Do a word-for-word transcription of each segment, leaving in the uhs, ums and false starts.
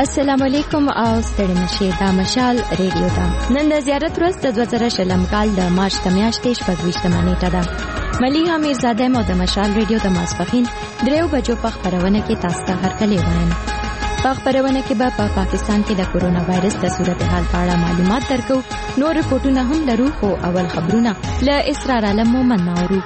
السلام علیکم او ستړي مشه دا مشال ریډیو دا نن د زیارت ورځ د دوه زره شلم کال د مارچ د میاشتې شپږویشتمه نیټه ده. ملیحه میرزاده مو د مشال ریډیو د ماسپښین دریو بجو په خبرونه کې تاسو ته هرکلی وایم. په خبرونه کې به په پاکستان کې د کورونا وایرس د صورتحال په اړه معلومات درکو. نور رپورټونه هم لرو خو اول خبرونه له اسرار عالم مومن ناورو.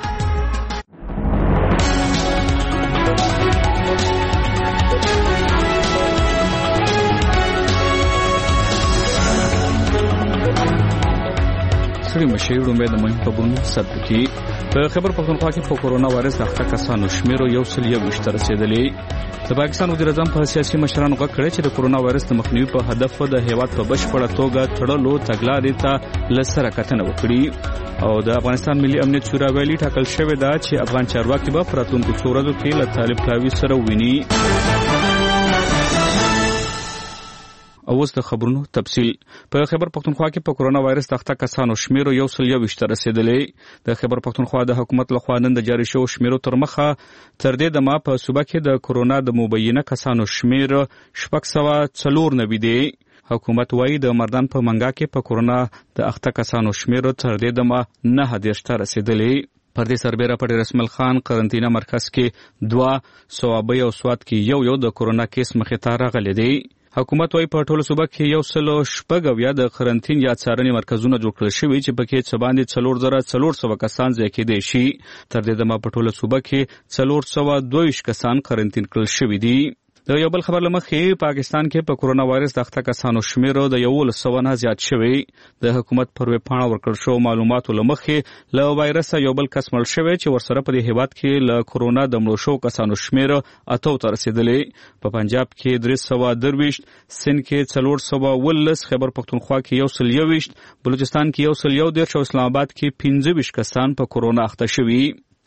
سړي مشهور امید مهم خبرونه ثبت کی په خبر پښتونخوا کې په کورونا وایرس د اخته کسانو شمیر یو سل یو وشتر رسیدلې. د پاکستان وزیر اعظم په سیاسي مشرانو غږ کړی چې د کورونا وایرس د مخنیوي په هدف د هیواد په بشپړه توګه تړلو تګلارې ته لسره کتنه وکړي او د افغانستان ملي امنیت شورا ویلي ټاکل شوې ده چې افغان چارواکي به په راتلونکو څو ورځو کې له طالب کاوي سره وویني. اوس د خبرونو تفصیل. په خبر پښتونخوا کې په کورونا وایرس د اخته کسانو شمیر یو سل یو وشتر رسیدلې. د خبر پښتونخوا د حکومت لخوا نن د جاری شو شمیرو تر مخه تر دې دمه په صوبه کې د کورونا د مبینه کسانو شمیر شپږ سوه څلور نوي دی. حکومت وايي د مردان په منګا کې په کورونا د اخته کسانو شمیر تر دې دمه نه دېرش ته رسیدلې. پر دې سربېره په رسمل خان قرنطینه مرکز کې دوه صوابۍ او سوات کې یو یو د کورونا کیس مخې ته راغلی دی. حکومت وايي په ټوله صوبه کې یو سل شپږ اویا د قرنطین یا څارنې مرکزونه جوړ کړل شوي چې پکې څه باندې څلور زره څلور سوه کسان ځای کېدای شي. تر دې دمه په ټوله صوبه کې څلور سوه دوه ویشت کسان قرنطین کړل شوي دي. د یو بل خبر لمخې پاکستان کې په کورونا وایرس د اخته کسانو شمیر د یولس سوه نه زیات شوی. د حکومت پر ویب پاڼه ورکړل شو معلوماتو لمخې له وایرس یو بل کس مړ شوی چې ورسره په دې هیواد کې له کورونا د مړو شو کسانو شمیر اتو ته رسیدلې. په پنجاب کې درې سوه درویشت، سند کې څلور سوه ولس، خیبر پښتونخوا کې یو سل یوویشت، بلوچستان کې یو سل یو دېرش او اسلام آباد کې پنځه ویشت کسان په کورونا اخته شوي.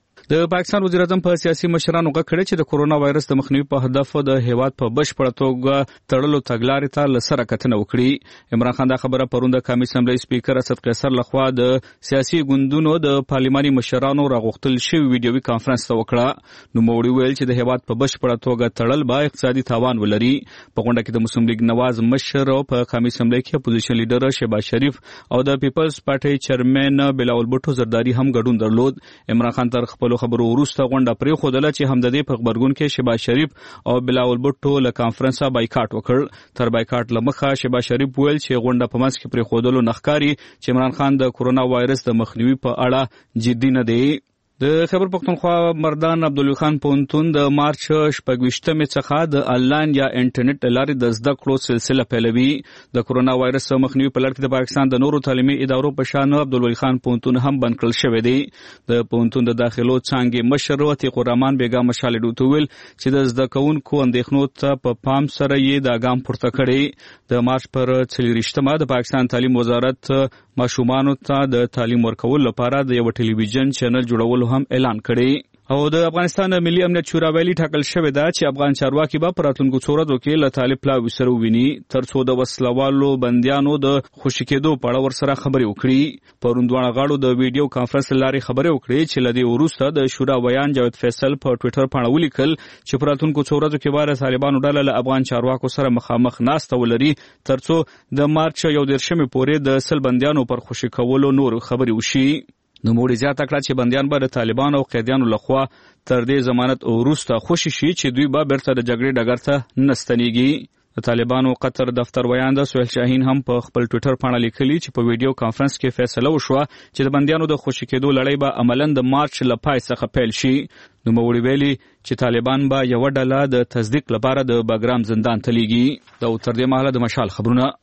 د پاکستان وزیر اعظم په سیاسي مشرانو غږ کړی چې د کورونا وایرس د مخنیوي په هدف د هیواد په بشپړه توګه تړلو تګلارې ته لسره کتنه وکړي. عمران خان دا خبره پرون د قومي اسمبلی سپیکر اسد قیصر لخوا د سیاسي ګوندونو د پارلماني مشرانو راغوښتل شوی ویډیوي کانفرنس ته وکړه. نوموړي ویل چې د هیواد په بشپړه توګه تړل به اقتصادي تاوان ولري. په غونډه کې د مسلم لیگ نواز مشر او په قومي اسمبلی کې اپوزیشن لیډر شهباز شریف او د پیپلز پارټي چیرمن بلاول بټو زرداری هم ګډون درلود. عمران خان تر خپل خبرو وروسته غونډه پرې خودله چې هم د دې په خبرګون کې شهباز شریف او بلاول بټو له کانفرنسه بایکاټ وکړ. تر بایکاټ لمخه شهباز شریف ویل چې غونډه په منځ کې پرې خودلو نخکاری چې عمران خان د کورونا وایرس د مخنیوي په اړه جدي نه دی. د خبر پښتونخوا مردان عبدالوی خان پوهنتون د مارچ شپږویشتمې څخه د انلاین یا انټرنیټ لارې د زده کړو سلسله پیلوي. د کورونا وایرس مخنیوي په لړ کې د پاکستان د نورو تعلیمي ادارو په شان عبدالوی خان پوهنتون هم بند کړل شوی دی. د پوهنتون د داخلو څانګې مشر عتیق الرحمن بیګا مشال ډوتو ویل چې د زده کوونکو اندېښنو ته په پام سره یې دا ګام پورته کړی. د مارچ پر څلوېښتمه د پاکستان تعلیم وزارت ماشومانو ته د تعلیم ورکولو لپاره د یو ټلویزیون چینل جوړولو هم اعلان کړی. او د افغانستان ملي امنیت شورا ویلي ټاکل شوې ده چې افغان چارواکي به په راتلونکو څو ورځو کې له طالب پلاوي سره وویني تر څو د وسلوالو بندیانو د خوشي کېدو په اړه ورسره خبرې وکړي. پرون دواړه غاړو د ویډیو کانفرنس له لارې خبرې وکړې چې له دې وروسته د شورا ویان جاوید فیصل په ټویټر پاڼه ولیکل چې په راتلونکو څو ورځو کې به طالبانو ډله له افغان چارواکو سره مخامخ ناسته ولري تر څو د مارچ یو دېرشمې پورې د سل بندیانو پر خوشي کولو نور خبرې وشي. نوموړي زیاته کړه چې بندیان به د طالبانو او قیدیانو لخوا تر دې ضمانت وروسته خوشي شي چې دوی به بیرته د جګړې ډګر ته نه ستنېږي. د طالبانو قطر دفتر ویاند سهیل شاهین هم په خپل ټویټر پاڼه لیکلي چې په ویډیو کانفرنس کې فیصله وشوه چې د بندیانو د خوشي کېدو لړۍ به عملاً د مارچ له پای څخه پیل شي. نوموړي ویلي چې طالبان به یوه ډله د تصدیق لپاره د باګرام زندان ته لیږي. دا تر دې مهاله د مشال خبرونه.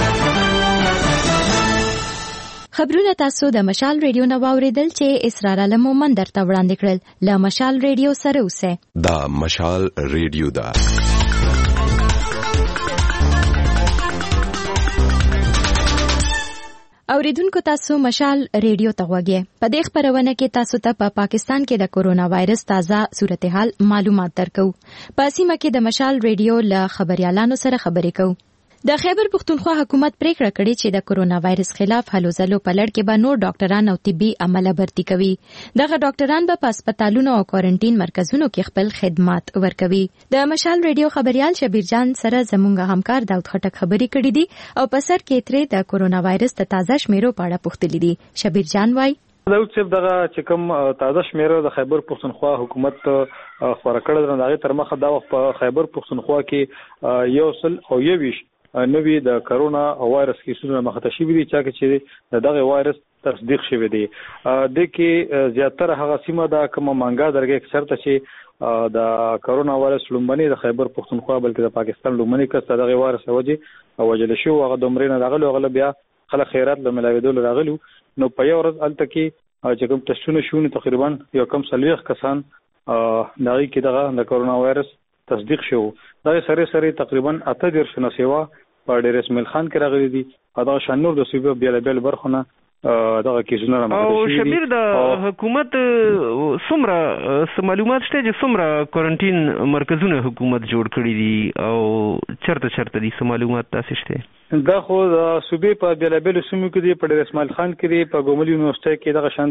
خبرونه تاسو د مشال ریډیو نه واوریدل چې اسرار عالم مومن درته وړاندې کړل. له مشال ریډیو سره اوسئ. دا مشال ریډیو ده. اوریدونکو تاسو مشال ریډیو ته غوږی. په دې خبرونه کې تاسو ته په پاکستان کې د کورونا وایرس تازه صورتحال معلومات درکو. په سیمه کې د مشال ریډیو له خبريالانو سره خبرې کوو. د خیبر پښتونخوا حکومت پریکړه کړې چې د کورونا وایرس خلاف هلو ځلو په لړ کې به نور ډاکټران او طبي عمله بھرتي کوي. دغه ډاکټران به په هسپتالونو او کوارنټین مرکزونو کې خپل خدمات ورکوي. د مشال ریډیو خبريال شبیر جان سره زموږ همکار داود خټک خبري کړې دي او په سر کې ترې د کورونا وایرس د تازه شمیرو په اړه پوښتلې دي. شبیر جان وایي داود صاحب دغه چې کوم تازه شمیرو د خیبر پښتونخوا حکومت خبره کړې ده هغه تر مخه دا وخت په خیبر پښتونخوا کې یو سل او یویش نوی د کرونا وایرس کیسونه مختصي دي چې دغه وایرس تصدیق شوی دی. د کې زیاتره هغه سیمه د کومه مانګا درګه شرط چې د کرونا وایرس لومبني د خیبر پښتونخوا بلکې د پاکستان لومبني کس دغه وایرس وجه وجل شو هغه دومره نه دغه غل بیا خلک خیرات له ملاویدل راغلو نو په یو ورځ الته کې چې کوم تشونه شونه تقریبا یو کم سلويخ کسان دغه کې دغه د کرونا وایرس تصدیق شو. دا سره سره تقریبا اته ډیر شنه سیوا په ډیر اسماعیل خان کې راغلي دي دا شنور د صوبې بیل بیل برخونه دغه کیسونه راځي. او شبیر د حکومت څومره معلومات شته چې څومره کوارنټین مرکزونه حکومت جوړ کړی دي او چرته چرته دي معلومات تاسو شته؟ دا خو د صوبې په بیل بیل سیمو کې دي په ډیر اسماعیل خان کې دي په ګومل یونیورسيټي کې دغه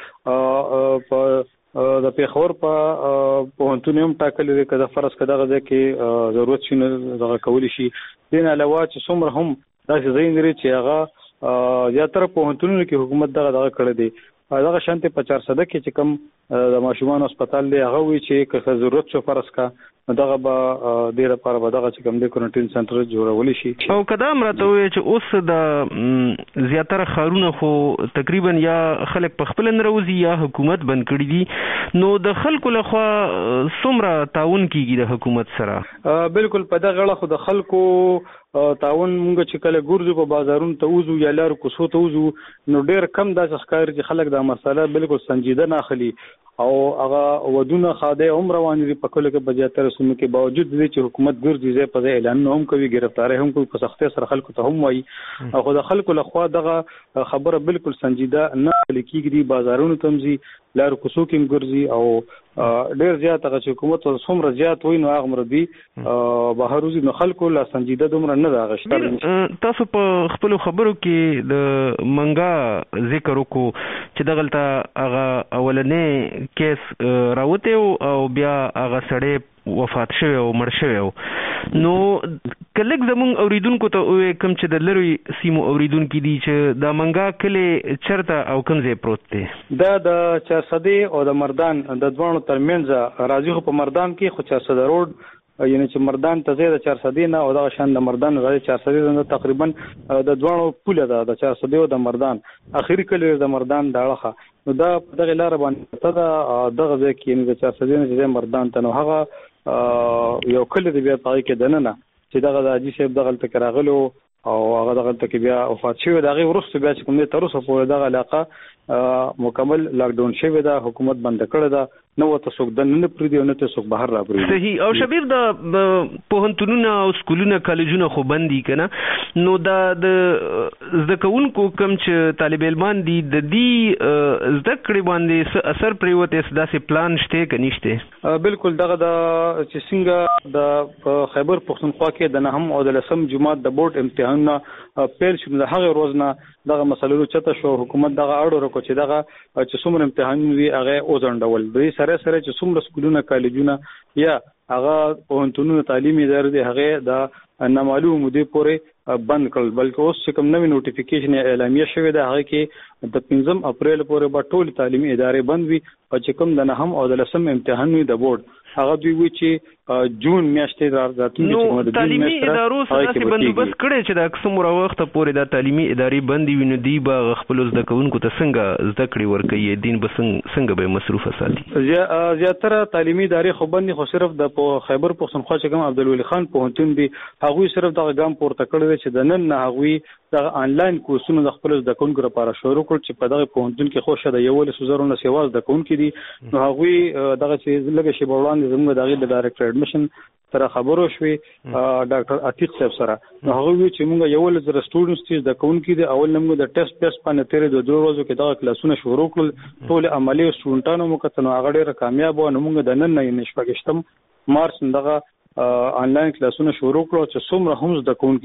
شانته په د پیښور په پوهنتون هم ټاکلې ده کله فرض کړه ده کې ضرورت شي دغه کولی شي. دین علاوه چې څومره هم داسې ځای لري چې هغه زیاتره پوهنتونونو کې حکومت دغه دغه کړی دی دغه شانته په چار سده کې چې کوم د ماشومان هسپتال دی هغه وی چې که ضرورت شو فرض کا دغه به ډیره پر به دغه چې کوم د کوارنټین سنټر جوړول شي. او قدم راته وی چې اوس د زیاتره خارونه خو تقریبا یا خلک په خپل نروزي یا حکومت بند کړی دي نو د خلکو لخوا څومره تعاون کیږي د حکومت سره؟ بالکل په دغه غړه خو د خلکو تعاون مونږ چې کله ګورځو په بازارونو ته وځو یا لار کوڅو ته وځو نو ډیر کم داسې ښکار چې خلک دا مسله بالکل سنجیده نه اخلي او هغه ودونه خاده عمر روان دي په کله کې بجاتره سمو کې باوجود دي چې حکومت ګرځي ځای په ځای اعلان هم کوي گرفتاری هم کوي په سختۍ سره خلکو ته هم وایي او خو د خلکو لخوا دغه خبره بالکل سنجیده نه لیکيږي بازارونو تمزي لار کوڅو کې ګرځي او ډیر زیات هغه حکومت څومره زیات وای نو هغه مردي بهروزي نو خلکو لا سنجیده دومره نه دا غشتل. تاسو په خپل خبرو کې د منګا ذکر وکړو چې دغلته هغه اولنې کیس راوته او بیا هغه سړی وفات شوی او مړ شوی نو کلک زمون اوریدونکو ته وې کوم چې د لری سیمو اوریدونکو دي چې د منګا کله چرته او کوم ځای پروت دی؟ دا د چارسدي او د مردان د دوانو ترمنځ راځي خو په مردان کې خو چارسده روډ یعنی چې مردان ته زیاده چارسدي نه او دا شان د مردان راځي چارسدي نه تقریبا د دوانو پوله ده د چارسدي او د مردان اخیری کله د مردان داړه نو دا په دغه لار باندې ته دا دغه ځای کې د چارسدي نه د مردان ته نو هغه یو کله د بیا پای کې دننه چې دغه د اجي صاحب دغه تک راغلو او هغه دغه تک بیا وفات شوی دغه ورسته بیا چې کوم تر اوسه په دغه علاقه مکمل لاک ډاون شوی دا حکومت بند کړی دا نو ته څوک د نه پریدي او نه ته څوک بهر را پریدي. صحیح. او شبیر د پوهنتونونو او سکولونو کالجونو خو بندي کنه نو دا د زکونکو کم چې طالب علمان دي د دې زده کړې باندې اثر پریوته داسې پلان شته کني شته؟ بالکل دغه د چې څنګه د خیبر پښتونخوا کې د نهم او د لسم جمعات د بورډ امتحانونه پیل شول د هغه روزنه دغه مسلو چته شو حکومت دغه اړه ورکو چې دغه چې څومره امتحانونه وی هغه اوځندول دوی سره سره چې څومره سکولونه کالجونه یا هغه پوهنتونونو تعلیمي ادارې دي هغه د نامعلوم مودې پورې بند کړل بلکې اوس چې کوم نوې نوټیفیکیشن اعلامیه شوې ده هغه کې د پنځم اپریل پورې به ټول تعلیمي ادارې بند وي او چې کوم د نهم او د لسم امتحان وي د بورډ هغه دوی وی چې جون میاشتې راځي نو تعلیمي ادارو سره بندوبست کړي چې د اکثر وخت پورې د تعلیمي ادارې بندي ویني دی به خپل زده کوونکو ته څنګه زده کړې ورکوي دین به څنګه به مصروفه ساتي؟ زیاتره تعلیمي ادارې خو بندي خو صرف د خیبر پښتونخوا چې کوم عبدالولي خان پوهنتون دی هغه صرف دغه ګام پورته کړی چې د نن نه هغه د انلاین کورسونو د خپل زده کوونکو لپاره شروع کړ چې په دغه پوهنتون کې خوشاله یو له سوزرونه سیواز د کوونکو دي نو هغه دغه چې لږه شی بوړاندې زموږ دغه د ډایرکټر اډمیشن سره خبرو شوې ډاکټر عتیق صاحب سره نو هغه وی چې موږ یو له زر سټوډنټس چې د کوونکو دي اول نمو د ټیسټ ټیسټ باندې تیرې د دوه ورځې کې دغه کلاسونه شروع کړل ټول عملی سټوډنټانو مو کتنو هغه ډېر کامیاب و نو موږ د نن نه نشپګشتم مارچ دغه آنلاین کلاسونه شروع کړو چې څومره هم د کوونکو دي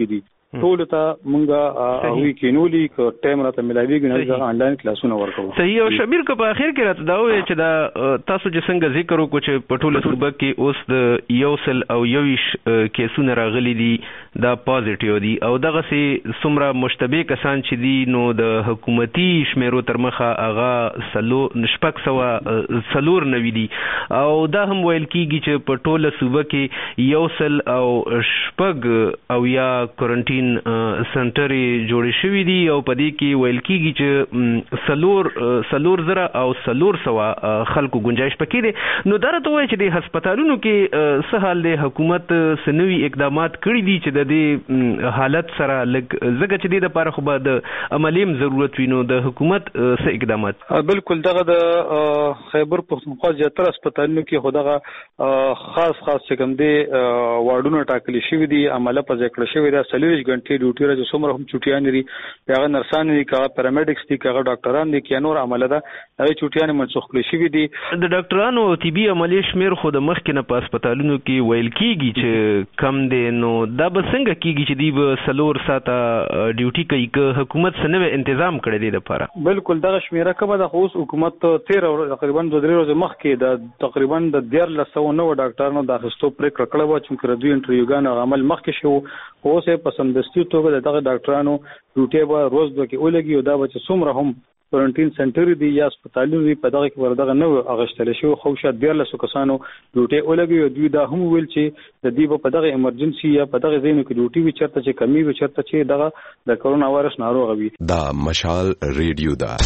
ټول ته مونږه وی کینولي ک ټایم راته ملایوي غنځه انلاین کلاسونه ورکوو. صحیح. او شبیر کو په اخر کې راته دا وایي چې دا تاسو چې څنګه ذکر وکړو چې په ټوله صوبه کې اوس د یو سل او یویش کیسونه راغلي دي دا پازیټیو دي او دغه سي څومره مشتبه کسان چې دي نو د حکومتي شمیرو تر مخه هغه سلو نشپک سوا سلور نوي دي او دا هم ویل کیږي چې په ټوله صوبه کې یو سل او شپږ او یا کوارنټین سنټر جوړ شوي دي او په دې کې ویل کیږي چې سلور سلور زره او سلور سوا خلکو گنجائش پکې دي. نو دا راته وایي چې د هسپتالونو کې څه حال دی؟ حکومت سنوي اقدامات کړي دي چې د دې حالت سره لږ زګه چې د لپاره خو به د عملیم ضرورت وي نو د حکومت څه اقدامات؟ بالکل دغه د خیبر پښتونخوا زیاتره هسپتالونو کې خو دغه خاص خاص چې کوم دي واردونه ټاکلي شوي دي عمله په ذکر شوی دا څلوېښت غنټې ډیوټي راځي څومره هم چټیان لري هغه نرسان دي هغه پیرامیډکس دي هغه ډاکټران دي کې نور عمله ده هغه چټیان منسوخ کړي شوي دي. د ډاکټرانو او طبي عملي شمیر خو د مخکې نه په هسپتالونو کې ویل کیږي چې کم دی نو دا به څنګه کیږي چې دی به سلور ساته ډیوټي کوي که حکومت سنوي تنظیم کړی دی لپاره؟ بالکل دغه شمیره کومه د اوس حکومت تیر تقریبا دوه درې ورځې مخکې د تقریبا د دیارلس سوه نوي ډاکټرانو د اخیستو پریکړه کړې وه چې د دوی انټرویوګانو عمل مخکې شو اوس یې په سمدستي توګه دغه ډاکټرانو ډیوټي به روز دوه کې ولګي او دا به چې څومره هم کوارنټین سنټر دي یا هسپتالونه دي په دغه کې وردغه نو اغشتل شو خو شاید دیارلس کسانو ډیوټي ولګي او دوی دا هم ویل چې د دې په دغه ایمرجنسي یا په دغه ځینو کې ډیوټي وی چرته چې کمی وی چرته چې دغه د کرونا وایرس ناروغ وي. دا مشال ریډیو دا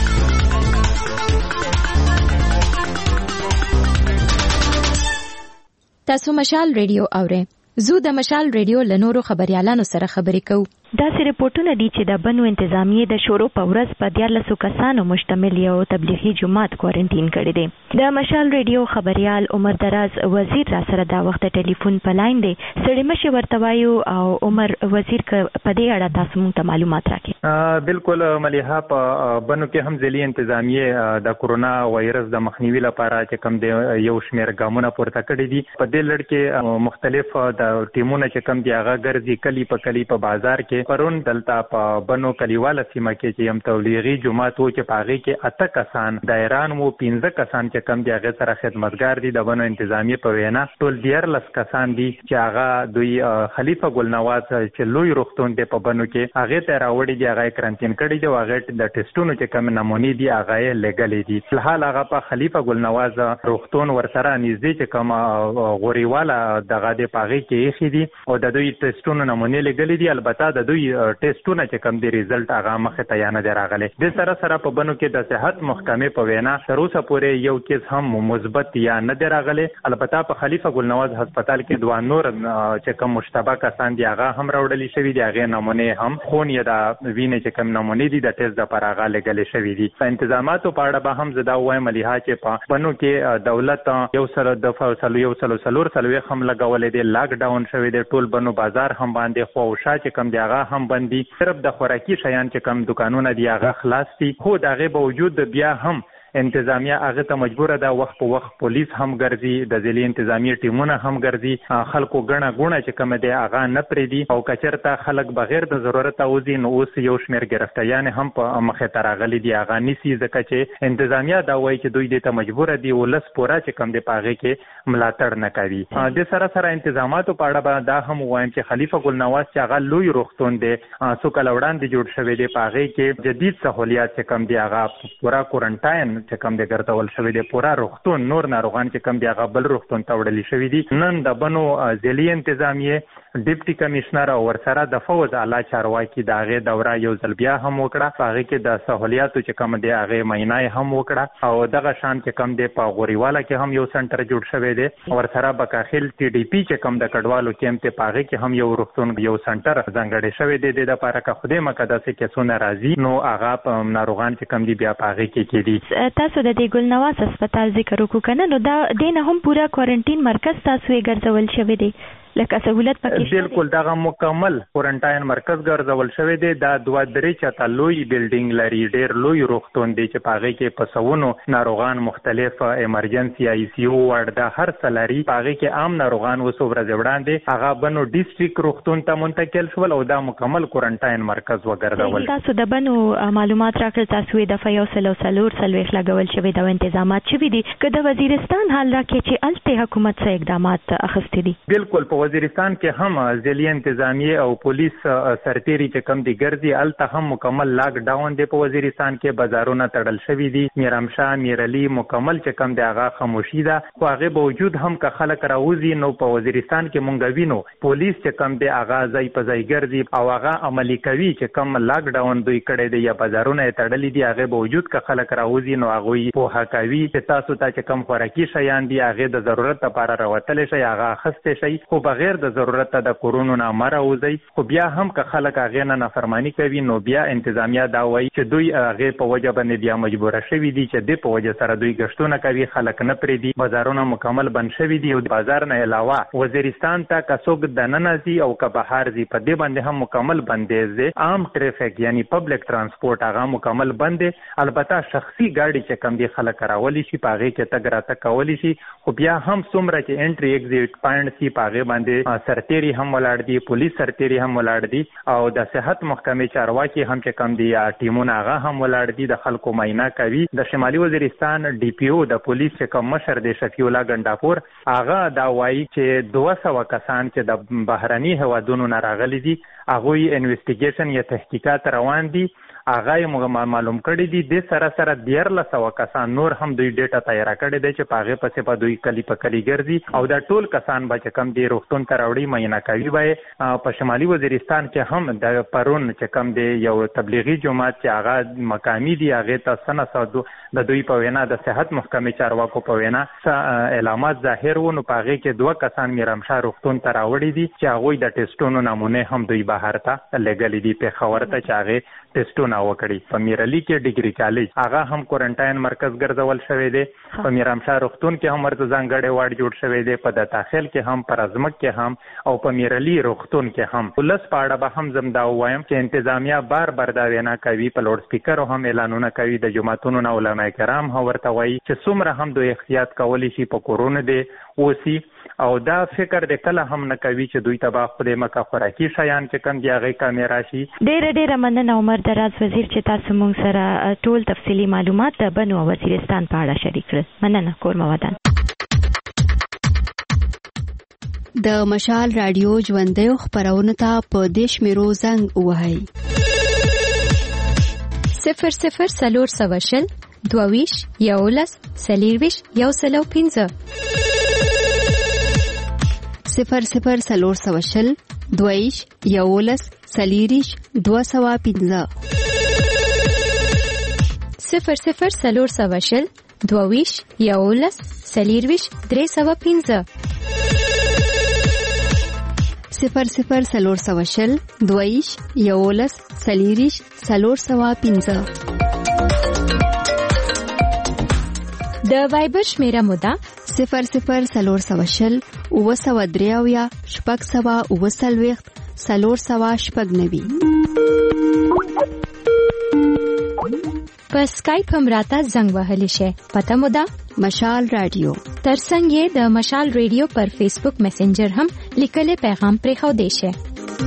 تاسو مشال ریډیو اورئ. زه د مشال ریډیو لنورو خبريالانو سره خبرې کوم. داسې رپورټونه دي چې د بنو انتظامیه د شورو په ورځ په دیارلسو کسانو مشتمل یو تبلیغي جماعت کوارنټین کړی دی. د مشال ریډیو خبريال عمر دراز وزیر را سره دا وخت ټلیفون په لاین دی. سړی مشه ورته وایو او عمر وزیر ک په دې اړه تاسو مونږ ته معلومات راکړئ. بالکل مليحه په بنو کې هم ځلي انتظامیه د کورونا وایرس د مخنیوي لپاره چې کم دی یو شمیر ګامونه پورته کړی دي. په دې لړ کې مختلف د ټیمونه چې کم دی هغه ګرځي کلی په کلی په بازار کې پرون دلته په بنو کلیواله سیمه کې چې یم تبلیغي جماعت وو چې پاغي کې اته کسان د ایران وو پنځه کسان چې کم دی هغه سره خدمتګار دي د بنو انتظامیه په وینا ټول دیارلس کسان دي چې هغه دوی خلیفہ ګل نواز چې لوی روغتون دی په بنو کې هغه ته راوړي دی هغه کرنټین کړي دی هغه د ټیسټونو چې کم نمونې دي هغه لګلې دي. فلحال هغه په خلیفہ ګل نواز روغتون ورسره نږدې چې کم غوريواله دغه د پاغي کې خېدي او د دوی ټیسټونو نمونې لګلې دي. البته د دوی ټیسټونه چې کم دی ریزلټ هغه مخه ته یا نه دی راغلی. د سره سره په بنو کې د صحت محکمې په وینا تر اوسه پورې یو کیس هم مثبت یا نه دی راغلی. البته په خلیفہ ګل نواز هسپتال کې دوه نور چې کم مشتبه کسان دی هغه هم راوړل شوی دی هغه نمونې هم خون یا د وینې چې کم نمونې دي د ټیسټ لپاره هغه لګل شوی دي. په انتظاماتو په اړه به هم زدا وایم مليحه چې په بنو کې دولت یو سره د فاصلو یو سلو سلور سلوي هم لګولې دي. لاک ډاون شوی دی ټول بنو بازار هم باندې خو او شا چې کم دی هغه هم بندي. صرف د خوراکي شیان چې کم دکانونه دی هغه خلاص دي. خو دغه باوجود بیا هم انتظامیه هغه ته مجبور ده وخت په وخت پولیس هم ګرځي د ځلي انتظامیه ټیمونه هم ګرځي خلکو غڼه غونه چې کوم دی هغه نه پریدي او کچرته خلک بغیر د ضرورت اوزي نو اوس یو شمیر گرفتاریان هم په مخه تراغلي دي هغه نسی ځکه چې انتظامیه دا وایي چې دوی د ته مجبور دي ولس پورا چې کم دی پاغه کې ملاتړ نه کوي. د سره سره انتظاماتو په اړه دا هم وایم چې خلیفہ ګل نواز چې هغه لوی روغتون دی سو کله وړاندې جوړ شوی دی پاغه کې جدید سہولیات چې کم دی هغه پورا کوارنټاین چې کم دی ګرځول شوی دی پورا روغتون نور ناروغان چې کم دی هغه بل روغتون ته وړل شوی دي. نن د بنو ځلي انتظامیه ډیپټي کمشنر او ورسره د فوز اعلی چارواکي د هغه دوره یو ځل بیا هم وکړه. هغه کې د سہولیاتو چې کم دی هغه مینای هم وکړه او دغه شان چې کم دی په غوريواله کې هم یو سنټر جوړ شوی دی. ورسره بکاخیل ټي ډي پی چې کم د کډوالو کېمپ ته پاغه کې هم یو روغتون یو سنټر ځانګړی شوی دی د لپاره که خوده مقدسه کې څونه راځي نو هغه په ناروغان چې کم دی بیا پاغه کې کېدي. تاسو د دې ګل نواز هسپتال ذکر وکړو کنه نو دا دینه هم پورا کوارنټین مرکز تاسو یې ګرځول شوی دی. لکه سہولت پکې بالکل دغه مکمل کوارنټاین مرکز ګرځول شوی دی. دا دوه درې چته لوی بلډینګ لري، ډیر لوی روغتون دی چې پاغه کې پسونو ناروغان مختلف ایمرجنسي آی سی یو وارډ د هر سلاري پاغه کې عام ناروغان وسو ورځ وړاندې هغه بنو ډیسټریکټ روغتون ته منتقل شول او دا مکمل کوارنټاین مرکز وګرځول. تاسو د بنو معلومات راکړل، تاسو د فیصل او سلور سلويخ لګول شوی د تنظیمات شوی دي که د وزیرستان حال راکې چې الته حکومت څخه اقدامات اخیستي دي؟ بالکل په وزیرستان کې هم ځلې انتظامیه او پولیس سرتيري چې کم دي ګرځي، الته هم مکمل لاک ډاون دی. په وزیرستان کې بازارونه تړل شوی دي، میرامشاه میرعلی مکمل چې کم دی هغه خاموشي ده. خو هغه باوجود هم که خلک راوځي نو په وزیرستان کې مونږ وینو پولیس چې کم دی هغه ځای په ځای ګرځي او هغه عملی کوي چې کم لاک ډاون دوی کړی دی یا بازارونه تړلي دي. هغه باوجود که خلک راوځي نو هغه په حکاوي چې تاسو ته چې کم خوراکي شیان دي هغه د ضرورت لپاره راوتل شي هغه خسته شي، خو بغیر د ضرورت د کورونا نه مراوځي. خو بیا هم که خلک هغه نه نافرمانی کوي نو بیا انتظامیه دا وایي چې دوی هغه په وجه باندې بیا مجبور شوي دي چې د په وجه سره دوی غشتونه کوي، خلک نه پرې دي، بازارونه مکمل بند شوي دي. او د بازار نه علاوه وزیرستان ته کڅوګ د ننځي او که بهر زی په دې باندې هم مکمل بندیز دي. عام ټریفیک یعنی پبلک ترانسپورت هغه مکمل بند دي. البته شخصي ګاډي چې کم دي خلک راولي شي پاغه کې تګ راته کولی شي، خو بیا هم څومره چې انټری ایگزیټ پوینټ سی پاغه باندې سرتيري هم ولاړ دي، پولیس سرتيري هم ولاړ دي او د صحت محکمې چارواکي هم چې کم دي ټیمونه هغه هم ولاړ دي، د خلکو معاینه کوي. د شمالي وزیرستان ډي پی او د پولیس چې کم مشر دی شفیع الله ګنداپور هغه دا وایي چې دوه سوه کسان چې د بهرني هوادونو نه راغلي دي هغه انویسټیګیشن یا تحقیقات روان دي. هغه موږ معلوم کړی دي د سره سره دیارلس سوه کسان نور هم دوی ډیټا تیار کړی دی چې پاغه پسې په دوی کلی په کلی ګرځي او دا ټول کسان به چې کم دی روغتون ته راوړي معاینه کوي. وای په شمالي وزیرستان کې هم د پرون چې کم دی یو تبلیغي جماعت چې هغه مقامی دی هغه ته سنه سودو د دوی په وینا د صحت محکمې چارواکو په وینا علامات ظاهر ونه پاغه کې دوه کسان میرامشاه روغتون ته راوړي دي چې هغه د ټیسټونو نمونه هم دوی بهر ته لګلې دي. په خبره ته چې هغه ټیسټونه وکړي. په میرعلی کې ډیګري کالج هغه هم کوارنټاین مرکز ګرځول شوی دی. په میرامشاه روغتون کې هم ورته ځانګړی وارډ جوړ شوی دی. په د داخل کې هم، پر ازمک کې هم او په میرعلی روغتون کې هم. ولس پاړه به هم زم دا وایم چې انتظامیه بار بار دا وینا کوي، په لوډ سپیکر هم اعلانونه کوي د جماعتونو نه علماء کرام هم ورته وایي چې څومره هم دوی احتیاط کولی شي په کورونا دی اوسي او دا فکر د کله هم نه کوي چې دوی تبا خپل مکه خوراکي شیان چې کم دی هغه کیمرا شي. ډېر ډېر مننه عمر دراز وزیر چې تاسو موږ سره ټول تفصیلی معلومات د بنو وزیرستان په اړه شریک کړل. مننه. کور مو ودان. د مشال رادیو ژوندۍ خبرونه ته په دیش میرو زنګ وهاي صفر صفر سلور سوشل دوویش یولس سلیرویش یو سلو پینځه صفر صفر سلور سوشل دویش یولس سلیریش دو سوا پینځه صفر صفر سلور سوشل دوویش یولس سلیرویش درې سوا پینځه صفر صفر سلور سوشل دویش یولس سلیریش سلور سوا پینځه د وایبر شمیره مودا صفر صفر سلور سوشل اوه سوه درې اویا شپږ سوه اوه څلوېښت څلور سوه شپږ نوي. په سکایپ هم راته زنګ وهلی شي. پته مودا مشال رادیو. ترڅنګ یې د مشال رادیو پر فیسبوک میسنجر هم لیکلي پیغام پرې خو دی شي.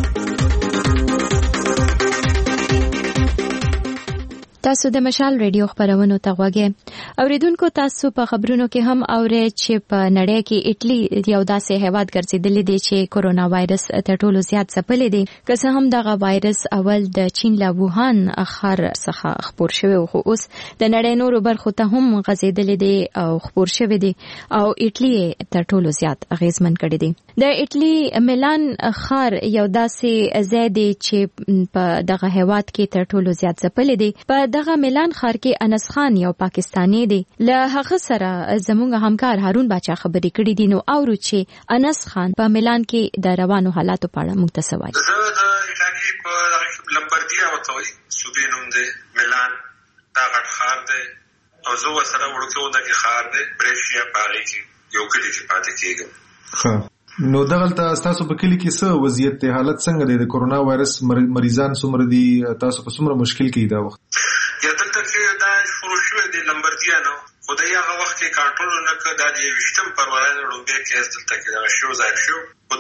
تاسو د مشال رادیو خبرونو ته غوږی. اوریدونکو تاسو په خبرونو کې هم اورئ چې په نړۍ کې اټلی یو داسې هیواد ګرځیدلی دی چې کورونا وایرس تر ټولو زیات ځپلی دی. که څه هم دغه وایرس اول د چین له ووهان ښار څخه خپور شوی و، خو اوس د نړۍ نورو برخو ته هم غځېدلی دی او خپور شوی دی او اټلی یې تر ټولو زیات اغېزمن کړی دی. د اټلی میلان ښار یو داسې ځای دی چې په دغه هیواد کې تر ټولو زیات ځپلی دی. په دغه میلان ښار کې انس خان یو پاکستانی دی. له هغه سره زموږ همکار هارون باچا خبرې کړې دي. نو اورو چې انس خان په میلان کې د روانو حالاتو په اړه موږ ته څه وایي. زه د ایټالي په لمبردیا وتوي صوبې نوم دی میلان، دا غټ ښار دی او زه ورسره وړوکی دغه ښار دی بریشیا پاري کې یو کلی کې پاتې کېږم. نو دغلته تاسو په کلی کې څه وضعیت ته حالت څنګه دی د کورونا وایرس مریضان څومره دي تاسو په څومره مشکل کې دا وخت یا دلته کې دا شروع شوه د لمبردیانو خدای هغه وخت کې کنټرول نه کړ د وشتم پرواز وروبه کې دلته کې دا شو ځای شو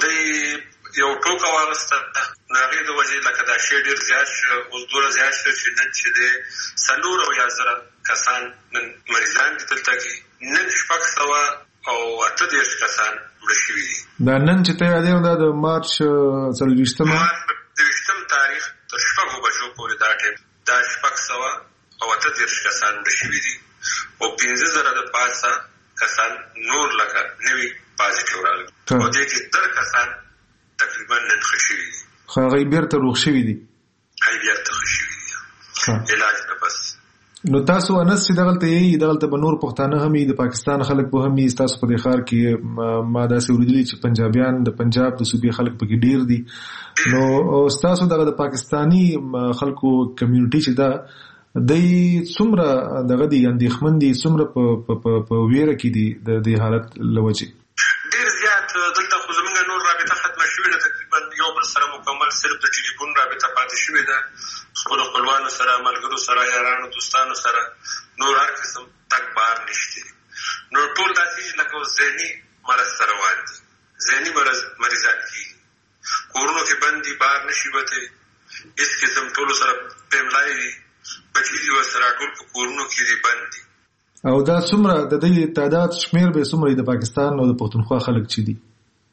خدای یو ټوکا واغسته ناغې د وجې لکه دا شی ډیر زیات شو او دوره زیات شو چې نن چې د سلور او یا زره کسان نن مریضان دي دلته کې نن شپږ سوه او اته دېرش کسان مړه شوي دي دا نن چې ته یادې دا د مارچ څلوېښتمه د ویشتم تاریخ تر شپږو بجو پورې دا ټیم دا شپږ سوه او اته دېرش کسان مړه شوي دي او پنځه زره د پاسه کسان نور لکه نوي پازیټیو راغلي او دې کې در کسان تقریبا نن ښه شوي دي خو هغوی بېرته روغ شوي دي هغوی بېرته ښه شوي دي علاج نه بس نو تاسو انس چې دغلته یې دغلته به نور پښتانه هم د پاکستان خلک به هم تاسو په دې ښار کې ما داسې اورېدلي چې پنجابیان د پنجاب د صوبې خلک پکې ډېر دي نو ستاسو دغه د پاکستاني خلکو کمیونټي چې ده دی څومره دغه دي اندېښمن دي څومره په ویره کې دي د دې حالت له وجې ډېر زیات دلته خو زموږ نور رابطه ختمه شوې ده تقریبا یو بل سره مکمل صرف د ټلیفون رابطه پاتې شوې ده خپلو خپلوانو سره ملګرو سره یارانو دوستانو سره نور هر قسم تګ بار نشته نو ټول داسې لکه ذهني مرض سره روان دي ذهني مرض مریضان کېږي کورونو کې بند دي بار نشي وتی هېڅ قسم ټولو سره پیملای دي بچي دي ورسره ټول په کورونو کې دي بند دي او دا څومره د دې تعداد شمېر به څومره د پاکستان او د پښتونخوا خلک چې دي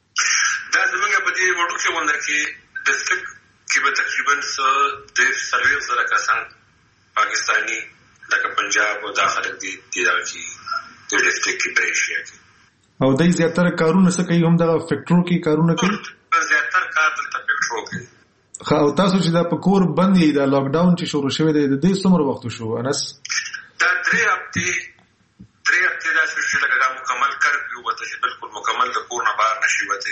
دا زموږ په دې وړوکې غونډه کې ډسټرکټ کې به تقریبا ډېر څلوېښت زره کسان پاکستاني لکه پنجاب او دا خلک دي دې دغه کې د ډسټرکټ کې پریشیا کې او دوی زیاتره کارونه څه کوي هم دغه فیکټرو کې کارونه کوي زیاتره کار دلته فیکټرو کوي ښه او تاسو چې دا په کور بند یې دا لاک ډاون چې شروع شوی دی د دې څومره وخت شو انس دا درې هفتې درې هفتې داسې شو لکه دا مکمل کرفیو وته چې بالکل مکمل د کور نه بهر نشي وتی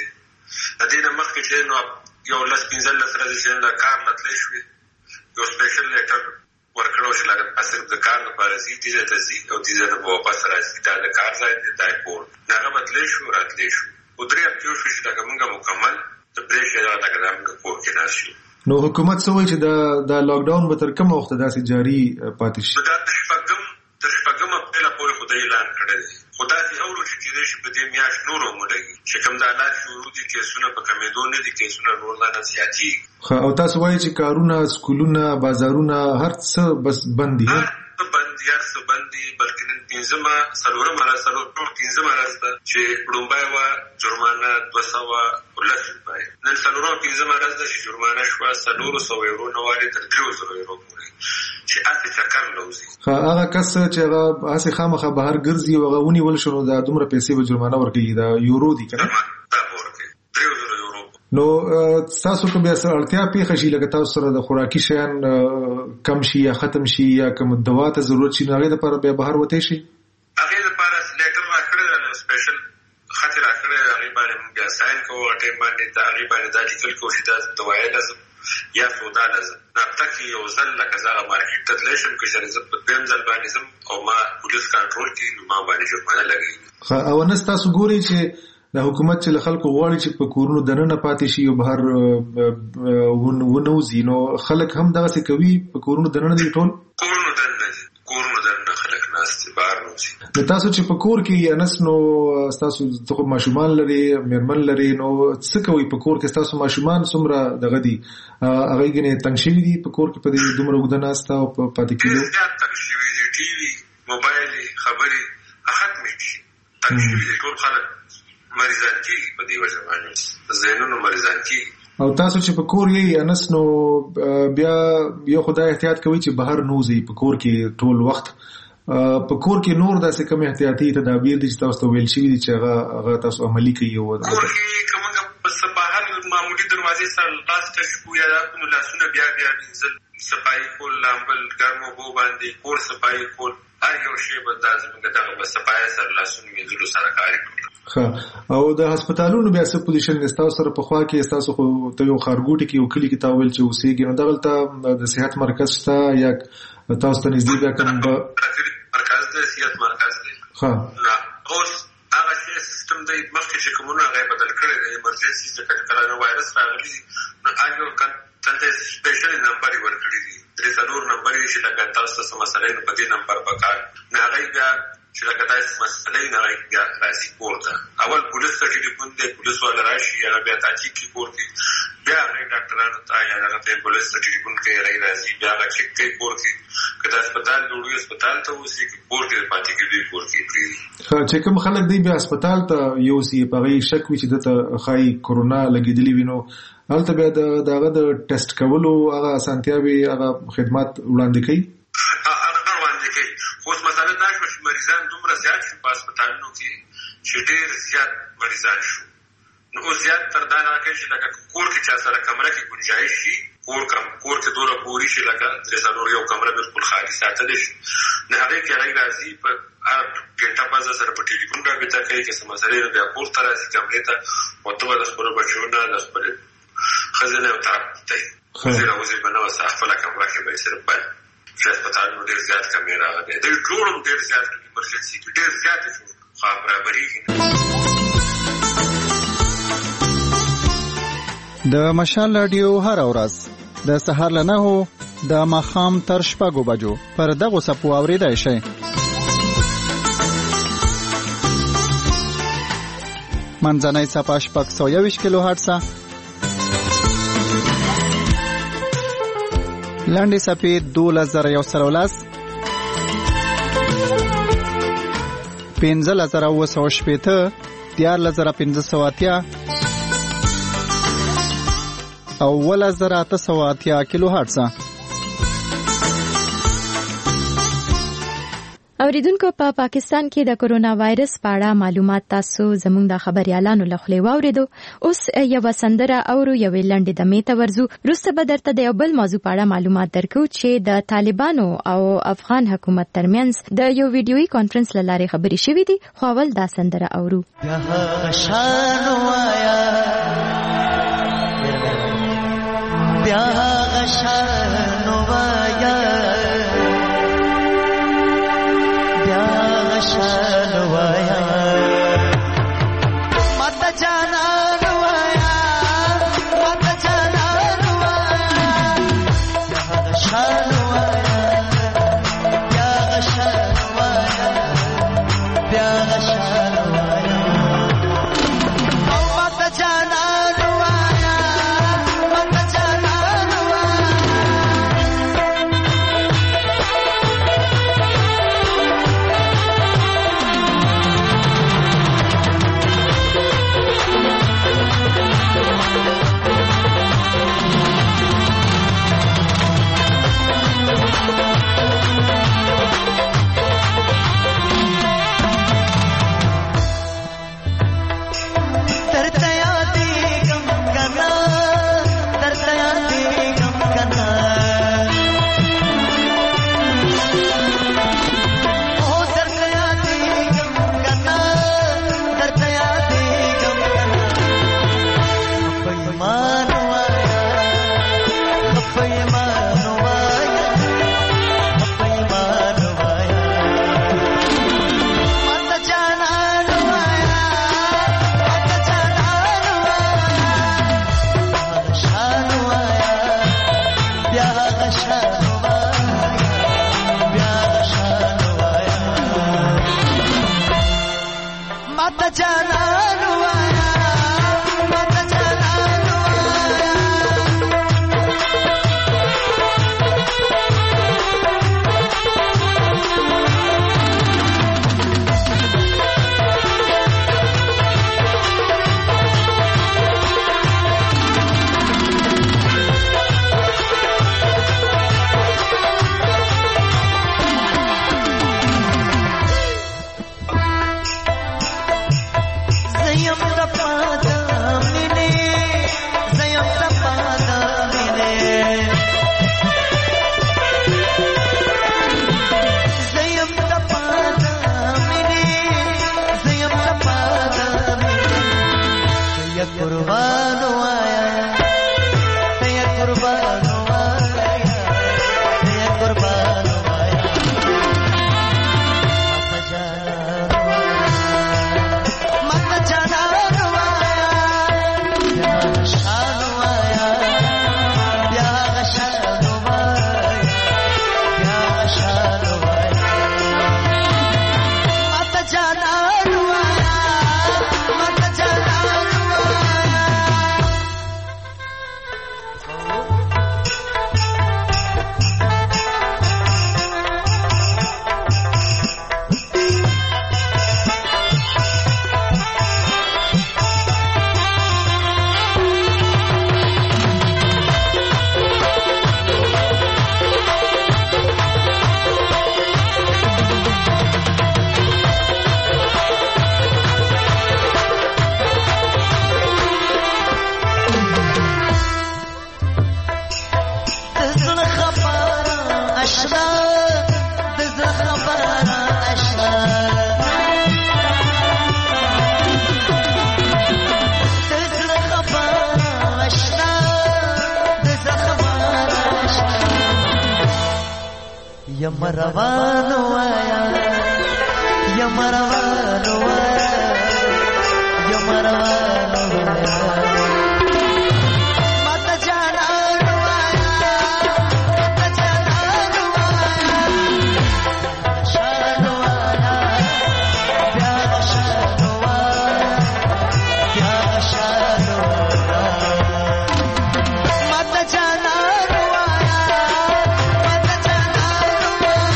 د دې نه مخکې چې نو یو لس پنځلس ورځې چې د کار نه تللی شوې یو سپیشل لیټر ورکړی و چې لکه صرف د کار لپاره ځي دې ځای ته ځي او دې ځای نه به واپس راځي دا د کار ځای دی دا یې کور د هغه به تللی شو راتلی شو خو درې هفتې وشوې چې لکه مونږ مکمل د پرېښې دغه لکه دا مونږ کور کې ناست شو نو حکومت څه وایي چې دا دا لاک ډاون به تر کومه وخته داسې جاري پاتې شي دا د شپږم تر شپږم اپریله پورې خو د اعلان کړی دی خو داسې اورو چې کېدای شي په دې میاشت نور هم ولګي چې کوم دا حالات شروع دي کیسونه په کمېدو نه دي کیسونه نور لا نه زیاتېږي او تاسو وایي چې کارونه سکولونه بازارونه هر څه بس بند دي هر څه بند دي هر څه بند دي بلکې نن پنځمه څلورمه ورځ څلور پنځمه ورځ ده چې لومړی وه جرمانه دوه سوه لس روپۍ نن څلورمه پنځمه ورځ ده چې جرمانه شوه څلورو سوو یورو نه والې تر درېو زرو یورو پورې چې هسې چکر نه وځي هغه کس چې هغه هسې خامخا بهر ګرځي او هغه ونیول شو نو دا دومره پیسې به جرمانه ورکوي دا یورو دي که نه دا به ورکوي درېو زرو یورو نو ستاسو که بیا سره اړتیا پېښه شي لکه تاسو سره د خوراکي شیان کم شي یا ختم شي یا کوم دوا ته ضرورت شي نو هغې دپاره بیا بهر وتی شي هغې دپاره لیټر راکړی دی سپیشل خط یې راکړی دی هغې باندې مونږ بیا ساین کوو هغه ټایم باندې د هغې باندې دا لیکل کوو چې دا دوایي لازم یا سودا لازم نابطه کې یو ځل لکه زه هغه مارکېټ ته تللی شم که چېرې زه په دویم ځل باندې ځم او ما پولیس کنټرول کړي نو ما باندې جرمانه لګوي او نس تاسو ګورئ چې د حکومت چې له خلکو غواړي چې په کورونو دننه پاتې شي او بهر ونوځي نو خلک هم دغسې کوي په کورونو دننه دي ټول کورونو دننه دي کورونو دننه خلک ناست دي بهر نوځي نو تاسو چې په کور کې انس نو ستاسو ته ماشومان لري مېرمن لري نو څه کوئ په کور کې ستاسو ماشومان څومره دغه دي هغوی ګنې تنګ شوي دي په کور کې په دې دومره اوږده ناسته او په پاتې کېدو زیات تنګ شوي دي ټي وي موبایل خبرې ختمې شي تنګ شوي دي ټول خلک مریضان کېږي په دې وجه باندې ذهنونو مریضان کېږي او تاسو چې په کور یې انس نو بیا یو خدای احتیاط کوي چې بهر نوځئ په کور کې ټول وخت په کور کې نور داسې کوم احتیاطي تدابیر دي چې تاسو ته ویل شوي دي چې هغه هغه تاسو عملي کوي او کور کې که موږ په بهر معمولي دروازې سره لاس ټچ کړو یا نو لاسونه بیا بیا وینځل صفایي کول لامبل ګرم اوبو باندې کور صفایي کول هر یو شی به دا زموږ دغه په صفایي سره لاسونه وینځلو سره کار کوي او د هسپتالونو بیا څه پوزیشن دی ستاسو سره پخوا کې ستاسو خو ته یو ښارګوټي کې یو کلي کې تا ویل چې اوسېږي نو دغلته د صحت مرکز شته یا تاسو ته نږدې بیا کوم مرکز دی صحت مرکز دی ښه اوس هغه دغه سیستم د مخکې چې کومونه غي بدل کړي د ایمرجنسي د کرونا وایرس راغلي نو هغه کنته سپیشل نمبر ورکړي دي درې څلور نمبر چې لکه تاسو سم مسلې په دې نمبر پکار نه هغه بیا چې لکه تاسو مسلې نه راځي بیا راځي کوړه اول پولیس ته ټلیفون دی پولیس والا راشي یا بیا تاچی کی کوړي بیا هغه ډاکټرانو ته یا هغه پولیس ته ټلیفون کوي راځي بیا هغه چک کوي کوړي کله هسپتال جوړوي هسپتال ته وسی کی کوړي پاتې کیږي کوړي خا چې کوم خلک دی بیا هسپتال ته یو سی په غي شک وي چې دته خای کورونا لګیدلی وینو هلته بیا دغه د ټیسټ کولو هغه اسانتیاوي هغه خدمات وړاندې کوي هغه وړاندې کوي خو مثلا دا چې مریضان دومره زیات شي په هسپتالونو کې چې ډېر زیات مریضان شو نو زیات تر دا نه کوي چې لکه کور کې چا سره کمره کې گنجائش شي کور کم کور کې دوره پوری شي لکه د ضروري یو کمره بالکل خالی ساتل شي نه هغه کې هغه راځي په هر ګټه په ځای سره په ټلیفون رابطه کوي چې سمسرې بیا کور ته راځي کمرې ته او ته د خپل بچو نه د خپل خزانه او تعقیب خزانه او زی بنو صحفه لکه راکې به سره په هسپتال نو ډېر زیات کیمرا ده د ټولم ډېر زیات ایمرجنسي ډېر زیات خو برابرۍ د مشال رادیو هر ورځ د سهار له نهو د ماښام تر شپږو بجو پر دغه سپو اوریدای شئ منځنۍ صفحه شپږ سوه یوویشت کیلو هرټز لاندې صفحې دولس زره یو سل او لس پنځلس زره اوه سوه شپېته دیارلس زره پنځه سوه اتیا او اوولس زره اته سوه اتیا کیلو هرټز. اوریدونکو په پا پاکستان کې د کورونا وایرس په اړه معلومات تاسو زموږ د خبريالانو له خولې واوریدو. اوس یو سندره اورو یو لنډه د میته ورزو روسته به درته د یو بل موضوع په اړه معلومات درکو چې د طالبانو او افغان حکومت ترمنځ د یو ویډیويي کانفرنس لاره خبري شوې دي. خو اول دا سندره اورو. بیا غشانو وایا بیا غشانو وایا مت جانانو وایا مت جانانو وایا بیا غشانو وایا بیا غشانو وایا بیا غشانو وایا او مت جانانو وایا مت یم روانو آیا یم روانو آیا یم روانو آیا ماتا جانانو آیا ماتا جانانو آیا شانو آیا پیار شانو آیا پیار شانو آیا ماتا جانانو آیا ماتا جانانو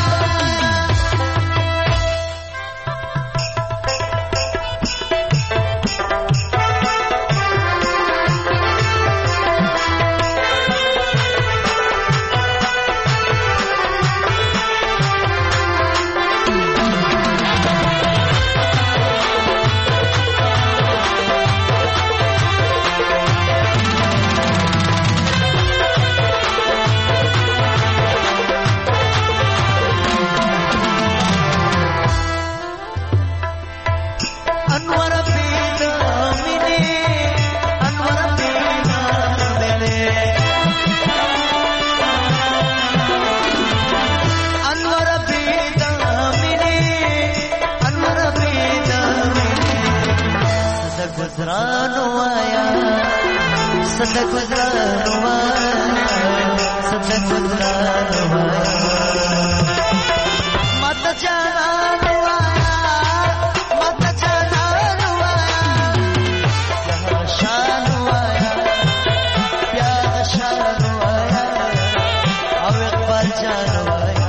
انور پیدا مینه انور پیدا مینه انور پیدا مینه انور پیدا مینه صد گزرانو آیا صد گزرانو آیا صد گزرانو آیا ماتا جانانو آیا ماتا جانانو آیا پیار شانو آیا پیار شانو آیا او اقبال جانو آیا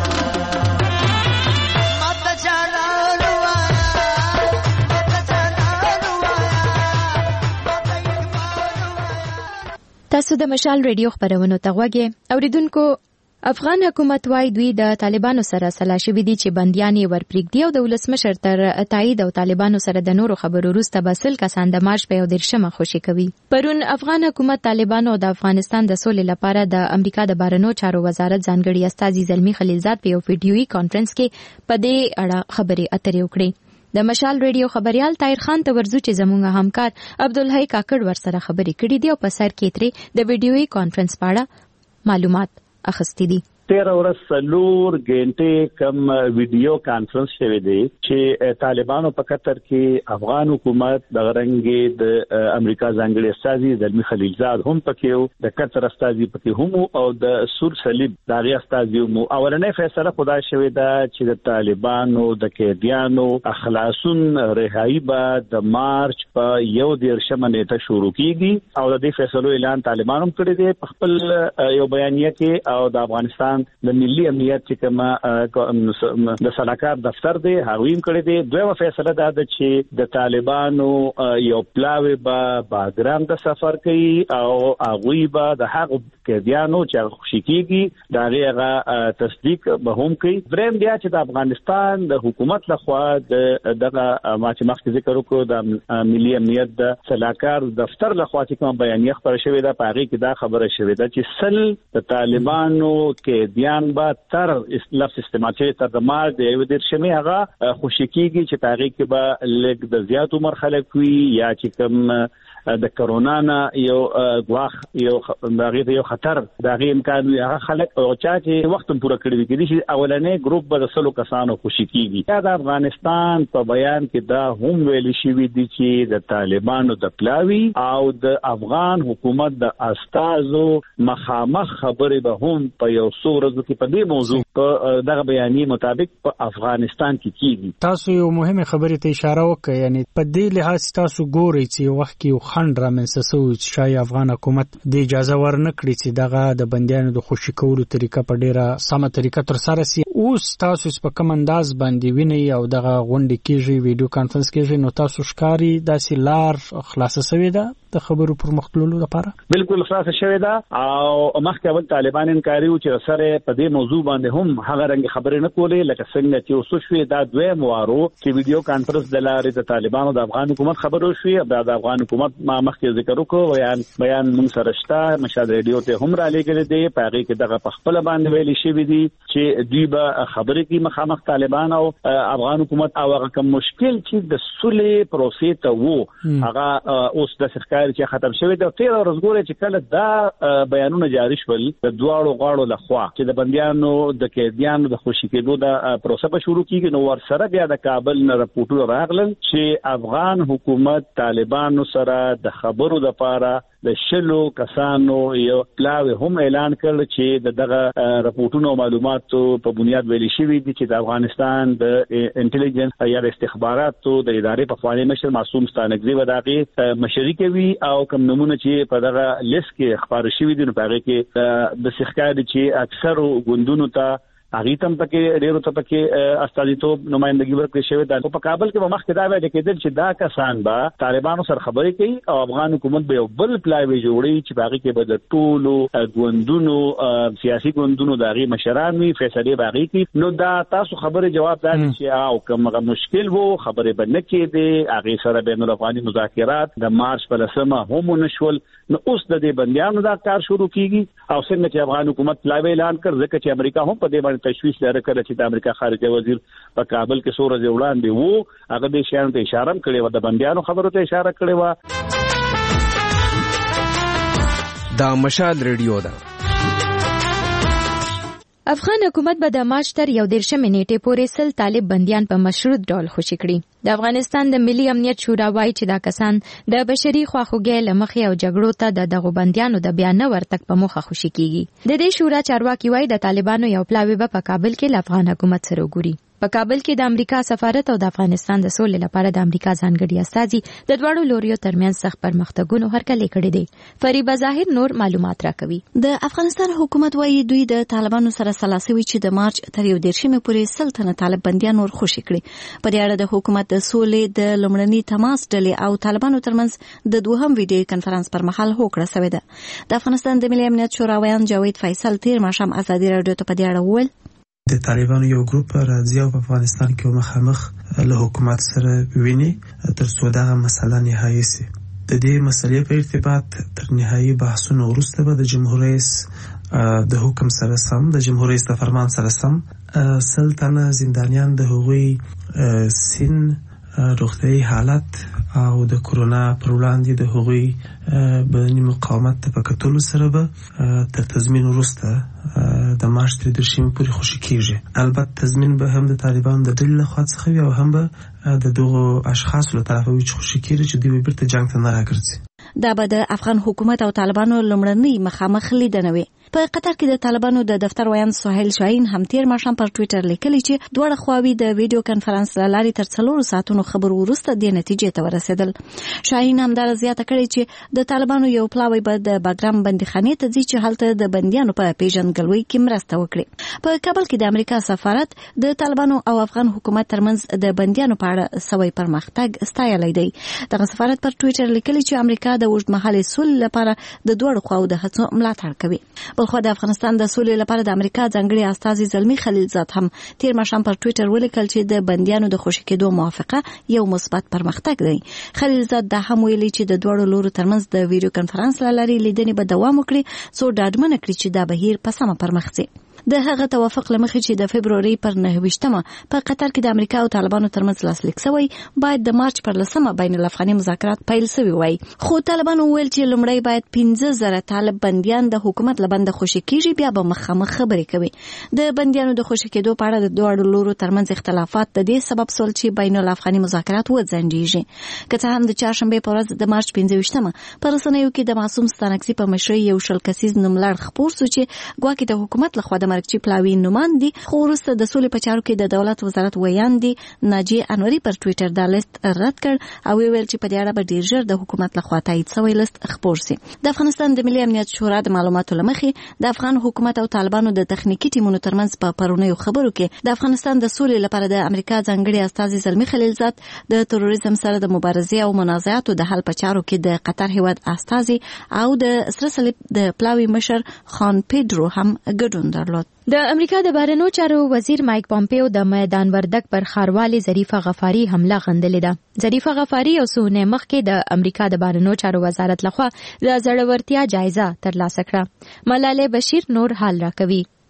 ماتا جانانو آیا ماتا جانانو آیا ماتا اقبالو آیا. تاسو د مشال ریډیو خبرونو ته غوږی اوریدونکو. افغان حکومت وايي دوی د طالبانو سره سلا شوي دي چې بنديان یې ورپرېږدي او د ولسمشر تر تایید او طالبانو سره د نورو خبرو وروسته به سل کسان د مارچ په یو دېرشمه خوشي کوي. پرون افغان حکومت طالبانو د افغانستان د سولې لپاره د امریکا د بهرنیو چارو وزارت ځانګړي استازي زلمی خلیلزاد په یو ویډیويي کانفرنس کې په دې اړه خبرې اترې وکړې. د مشال ریډیو خبريال طاهر خان ته ورزو چې زموږ همکار عبدالحی کاکړ ورسره خبرې کړې دي او په سر کې ترې د ویډیويي کانفرنس په اړه معلومات اخیستي دي. تیرا ورځ څلور غنټې کم ویډیو کانفرنس شوه دی چې طالبانو په قطر کې افغان حکومت د غرنګي د امریکا ځانګړي استازي زلمی خلیلزاد هم پکې وو، د قطر استازي پکې هم او د سور صلیب دغه استازي هم. اولنې فیصله خدای شوه دا چې د طالبانو د قیدیانو اخلاصون رهایی به د مارچ په یو دیرشمه نیټه شروع کیږي او د دې فیصلو اعلان طالبانو کړی دی په خپل یو بیانیه کې او د افغانستان د ملي امنیت چې کومه د سلاکار دفتر دی هغه هم کړی دی. دویمه فیصله دا ده چې د طالبانو یو پلاوی به باګرام د سفر کوي او هغه به د هغه قیدیانو چې خوشی کیږي دا هغه تصدیق به هم کوي. دریم بیا چې د افغانستان د حکومت لخوا دغه ما چې مخکې ذکر وکړو د ملي امنیت د سلاکار دفتر لخوا چې کوم بیانیه خبره شوې ده په هغه کې دا خبره شوې ده چې سل د طالبانو کې دیان با تر لفظ استعمالي تر د مال د یو ډیر شمه هغه خوشی کیږي چې تاریخ کې به لګ د زیاتو مرحله کوي یا چې کوم د کرونا نه یو غواخ یو دغه یو خطر دغه امکان هغه خلک او چا چې وخت پوره کړی دي چې اولنې ګروپ به د سلو کسانو خوشی کیږي. د افغانستان په بیان کې دا هم ویل شوی دی چې د طالبانو د پلاوی او د افغان حکومت د استازو مخامخ خبرې به هم په یو څو ورځو کې په دې موضوع په دغه بیانیه مطابق په افغانستان کې کیږي. تاسو یو مهمه خبرې ته اشاره وکړه، یعنی په دې لحاظ تاسو ګورئ چې وخت کې خند را منسسو چې شای افغان حکومت د اجازه ورنکړي چې دغه د بندیانو د خوشی کولو طریقه په ډیره سمه طریقه تر سره سي. اوس تاسو په کوم انداز باندې ویني او دغه غونډه کېږي ویډیو کانفرنس کېږي نو تاسو ښکاری داسې لار خلاصه سوي ده د خبرو پر مختلولو لپاره؟ بالکل خلاصه شوی ده او مخکې اول طالبان انکاري و چې سره په دې موضوع باندې هم هغه رنګ خبرې نه کولې لکه څنګه چې اوس شوې دا دویم وارو چې ویډیو کانفرنس د لارې د طالبانو د افغان حکومت خبرو شوې دا د افغان حکومت ما مخکې ذکر وکړو بیان بیان موږ سره شته مشهد ریډیو ته هم را لګل دي په هغه کې دغه په خپل باندې ویلي شوی دي چې دوی به خبرې کوي مخامخ طالبان او افغان حکومت او هغه کوم مشکل چې د صلح پروسې ته وو هغه اوس د ښکار ښکار چې ختم شوی د تیر ورځ ګوره چې کله دا بیانونه جاری شول د دواړو غاړو لخوا چې د بنديانو د قیدیانو د خوشی کېدو د پروسه په شروع کیږي نو ور سره بیا د کابل نه راپورټونه راغلل چې افغان حکومت طالبانو سره د خبرو لپاره د شلو کسانو یو پلاوی هم اعلان کړ چې د دغه راپورټونو معلوماتو په بنیاد ویلي شوی دي چې د افغانستان د انټيليجنس یا د استخباراتو د ادارې په خواني مشر معصوم ستانګزی وداغي مشري کوي او کوم نمونه چې په دغه لیست کې خبر شوی دي نو په هغه کې د سخکاري چې اکثر ګوندونو ته هغه تم پکې ډیرو ته پکې استازیتوب نمائندګي ورکړي شوی دا په کابل کې مخکې دا وایي کېدل چې دا کسان به طالبانو سره خبرې کوي او افغان حکومت به یو بل پلان جوړي چې باغی کې به د ټولو ګوندونو سیاسي ګوندونو دغه مشران وي فیصله باغی کې نو دا تاسو خبره جواب دادي چې او کومه مشکل وو خبره به نه کېده هغه سره بین الافغاني مذاکرات د مارچ په لسمه هم نشول نو اوس د دې بنديانو دا کار شروع کیږي او څنګه چې افغان حکومت پلان اعلان کړ ځکه چې امریکا هم په دې باندې تشویش لري کړ چې د امریکا خارجه وزیر په کابل کې سور ځای وړاندې وو هغه د شان ته اشاره کړې و د بنديانو خبرو ته اشاره کړې و دا مشال ریډیو ده افغان حکومت به د مارچ تر یو دیرشمې نیټې پورې سل طالب بنديان په مشروط ډول خوشي کړي د افغانستان د ملي امنیت شورا وايي چې دا کسان د بشري خواخوږۍ لمخې او جګړو ته د دغو بنديانو د بیا نه ورتګ په موخه خوشي کیږي د دې شورا چارواکي وايي د طالبانو یو پلاوی به په کابل کې له افغان حکومت سره وګوري په کابل کې د امریکا سفارت او د افغانستان د سولې لپاره د امریکا ځانګړي استازي د دواړو لوریو ترمنځ سخت پرمختګونو هرکلی کړی دی فریبا ظاهر نور معلومات راکوي د افغانستان حکومت وايي دوی د طالبانو سره سلاسوي چې د مارچ تر یو دیرشمې پورې سل تنه طالب بنديان ور خوشي کړي په دې اړه د حکومت د سولې د لومړني تماس ډلې او طالبانو ترمنځ د دوهم ویډیو کانفرنس پر مهال هوکړه شوې ده د افغانستان د ملي امنیت شورا ویان جاوید فیصل تیر ماښام ازادي رادیو ته په دې اړه وویل د طالبانو یو ګروپ راځي او په افغانستان کې مخامخ له حکومت سره ویني تر څو دا مسله نهایی شي د دې مسلې په ارتباط تر نهایی بحثونو وروسته به د جمهور رئیس د حکم سره سم د جمهور رئیس د فرمان سره سم سلطنه زندانیان د هغوی سین روغتیايي حالت او د کورونا پر وړاندې د هغوی بدني مقاومت په کتلو سره به تر تضمین وروسته د مارچ تر دیرشمې پورې خوشي کیږي البته تضمین به هم د طالبانو د ډلې لخوا څخه وي او هم به د دغو اشخاصو له طرفه وي چې خوشي کیږي چې دوی بیرته جنګ ته نه راګرځي دا به د افغان حکومت او طالبانو لومړنۍ مخامخ لیدنه وي په قطر کې د طالبانو د دفتر ویان سهیل شاهین هم تیر ماښام پر ټوئیټر لیکلی چې دواړه خواوې د ویډیو کانفرنس له لارې تر څلورو ساعتونو خبرو وروسته د نتیجې ته ورسېدل شاهین هم دا زیاته کړې چې د طالبانو یو پلاوی به د باګرام بندیخانې ته ځي چې هلته د بندیانو په پیژندګلوۍ کې مرسته وکړي په کابل کې د امریکا سفارت د طالبانو او افغان حکومت ترمنځ د بندیانو په اړه سوي پرمختګ ستایلی دی دغه سفارت پر ټوئیټر لیکلی چې امریکا د اوږدمهالې سولې لپاره د دوړو خواو د هڅو ملاتړ کوي بلخو د افغانستان د سولې لپاره د امریکا ځانګړي استازي زلمی خلیلزاد هم تیر ماښام پر ټوئیټر ولیکل چې د بندیانو د خوشي کېدو موافقه یو مثبت پرمختګ دی خلیلزاد دا هم ویلي چې د دوړو لورو ترمنځ د ویډیو کانفرنس لاري لیدنې به دوام وکړي څو ډاډمنه کړي چې دا بهیر په سمه پرمخ ځي د هغه توافق لمخې چې د فبرवरी پر نهه ویشتمه په قطر کې د امریکا او طالبانو ترمنځ لاسلیک شوی باید د مارچ پر لسمه بین الافغاني مذاکرات پیل شوي وای خو طالبانو ویل چې لومړی باید پنځه زره طالب بنديان د حکومت لبند خوشي کیږي بیا به مخامخ خبرې کوي د بنديانو د خوشي کېدو په اړه د دوه لورو ترمنځ اختلافات د دې سبب سول چې بین الافغاني مذاکرات وځنډیږي که څه هم د چهارشنبه په ورځ د مارچ پنځه ویشتمه پر رسنیو کې د معصوم ستانکزي په مشرۍ یو شل کسیز نوملړ خپور شو چې ګواکې د حکومت لخوا د مرکزي پلاوی نوماندي خو وروسته د سولې په چارو کې د دولت وزارت ویاندي ناجی انوري پر ټوئیټر دا لیست رد کړ او ویل چې په دې اړه به ډیر ژر د حکومت لخوا تایید شوی لیست خپور شي د افغانستان د ملي امنیت شورا د معلوماتو لمخې د افغان حکومت او طالبانو د تخنیکی ټیمونو ترمنځ په پرونیو خبرو کې د افغانستان د سولې لپاره د امریکا ځانګړي استازي زلمی خلیلزاد د تروریزم سره د مبارزې او منازعاتو د حل په چارو کې د قطر هیواد استازي او د سره صلیب د پلاوی مشر خان پیډرو هم ګډون درلود د امریکا د بهرنیو چارو وزیر مایک پامپیو د میدان وردګ پر ښاروالي ظریفه غفاری حمله غندلې ده ظریفه غفاری او سونه مخکې د امریکا د بهرنیو چارو وزارت لخوا د زړورتیا جایزه ترلاسه کړه ملاله بشیر نور حال راکوي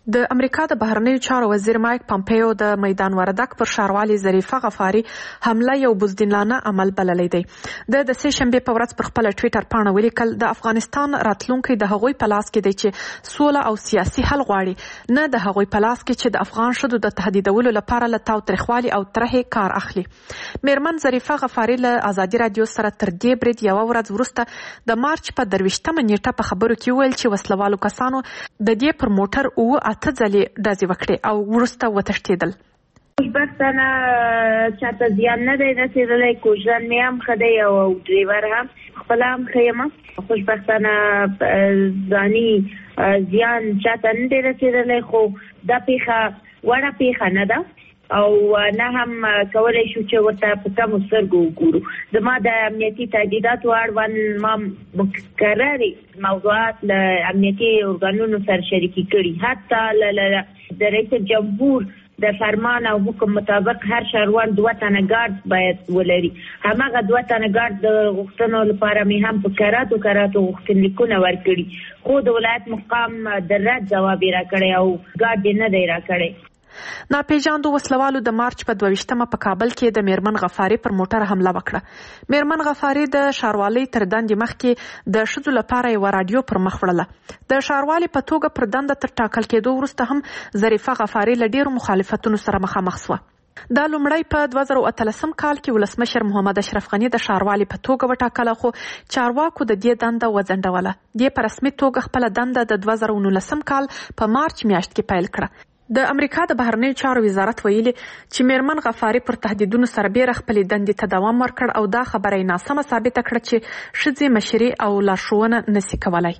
د امریکا د بهرنیو چارو وزیر مایک پامپیو د میدان وردک پر ښاروالي ظریفه غفاري حمله یو بزدلانه عمل بللی دی. د د سه شنبې په ورځ پر خپل ټویټر پاڼه ولیکل د افغانستان راتلونکي د هغوی په لاس کې دی چې سوله او سیاسي حل غواړي، نه د هغوی په لاس کې چې د افغان ښځو د تهدیدولو لپاره له تاوتریخوالي او ترهې کار اخلي. میرمن ظریفه غفاري له ازادي رادیو سره تر دې برید یوه ورځ وروسته د مارچ په درویشتمه نیټه په خبرو کې وویل چې وسلوالو کسانو د دې پر موټر اوه اته ځلې ډزې وکړې او وروسته وتښتېدل. خوشبختانه چاته زیان نه دی رسېدلی، کوژدن مې هم ښه دی او ډریور هم خپله هم ښه یم. خوشبختانه ځاني زیان چاته نه دی رسېدلی، خو دا پیښه وړه پیښه نه ده او نه هم کولی شو چې ورته په کمو سترګو وګورو. زما د امنیتي تهدیداتو اړوند ما مکررې موضوعات له امنیتي ارګانونو سره شریکې کړي، حتی د رئیس جمهور د فرمان او حکم مطابق هر شهروان دوه تنه ګارد باید ولري. هماغه دوه تنه ګارد د غوښتنو لپاره مې هم په کراتو کراتو غوښتنلیکونه ورکړي، خو د ولایت مقام د رد ځواب یې راکړی او ګارد یې نه دی راکړی. ناپېژاندو وسلوالو د مارچ په دوه په کابل کې د میرمن غفاري پر موټر حمله وکړه. میرمن غفاري د ښاروالۍ تر دندې مخکې د ښځو لپاره یوه راډیو پر مخ وړله. د ښاروالې په توګه پر دنده تر ټاکل کېدو وروسته هم ظریفه غفاري له ډېرو مخالفتونو سره مخامخ سوه. دا لومړی په دوه زره اتلسم کال کې ولسمشر محمد اشرف غني د ښاروالۍ په توګه وټاکله، خو چارواکو د دې دنده وځنډوله. دې په رسمي توګه خپله دنده د دوه زره نولسم کال په مارچ میاشت کې پیل کړه. د امریکا د بهرنیو چارو وزارت ویلي چې میرمن غفاري پر تهدیدونو سربیره خپلې دندې ته دوام ورکړ او دا خبره یې ناسمه ثابته کړه چې ښځې مشري او لارښوونه نشي کولای.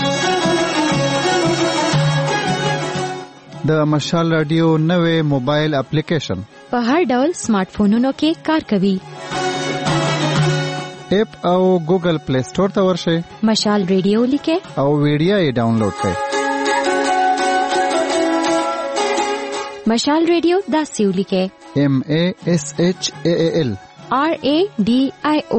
د مشال رادیو نوې موبایل اپلیکیشن په هر ډول سمارټ فونونو کې کار کوي. اپ او ګوګل پلی سٹور ته ورشئ، مشال رادیو لیکئ او ویډیو یې ډاونلوډ کړئ. مشال رادیو داسې ولیکئ، ایم ای ایس ایچ ای ای ایل آر ای ډي آی او.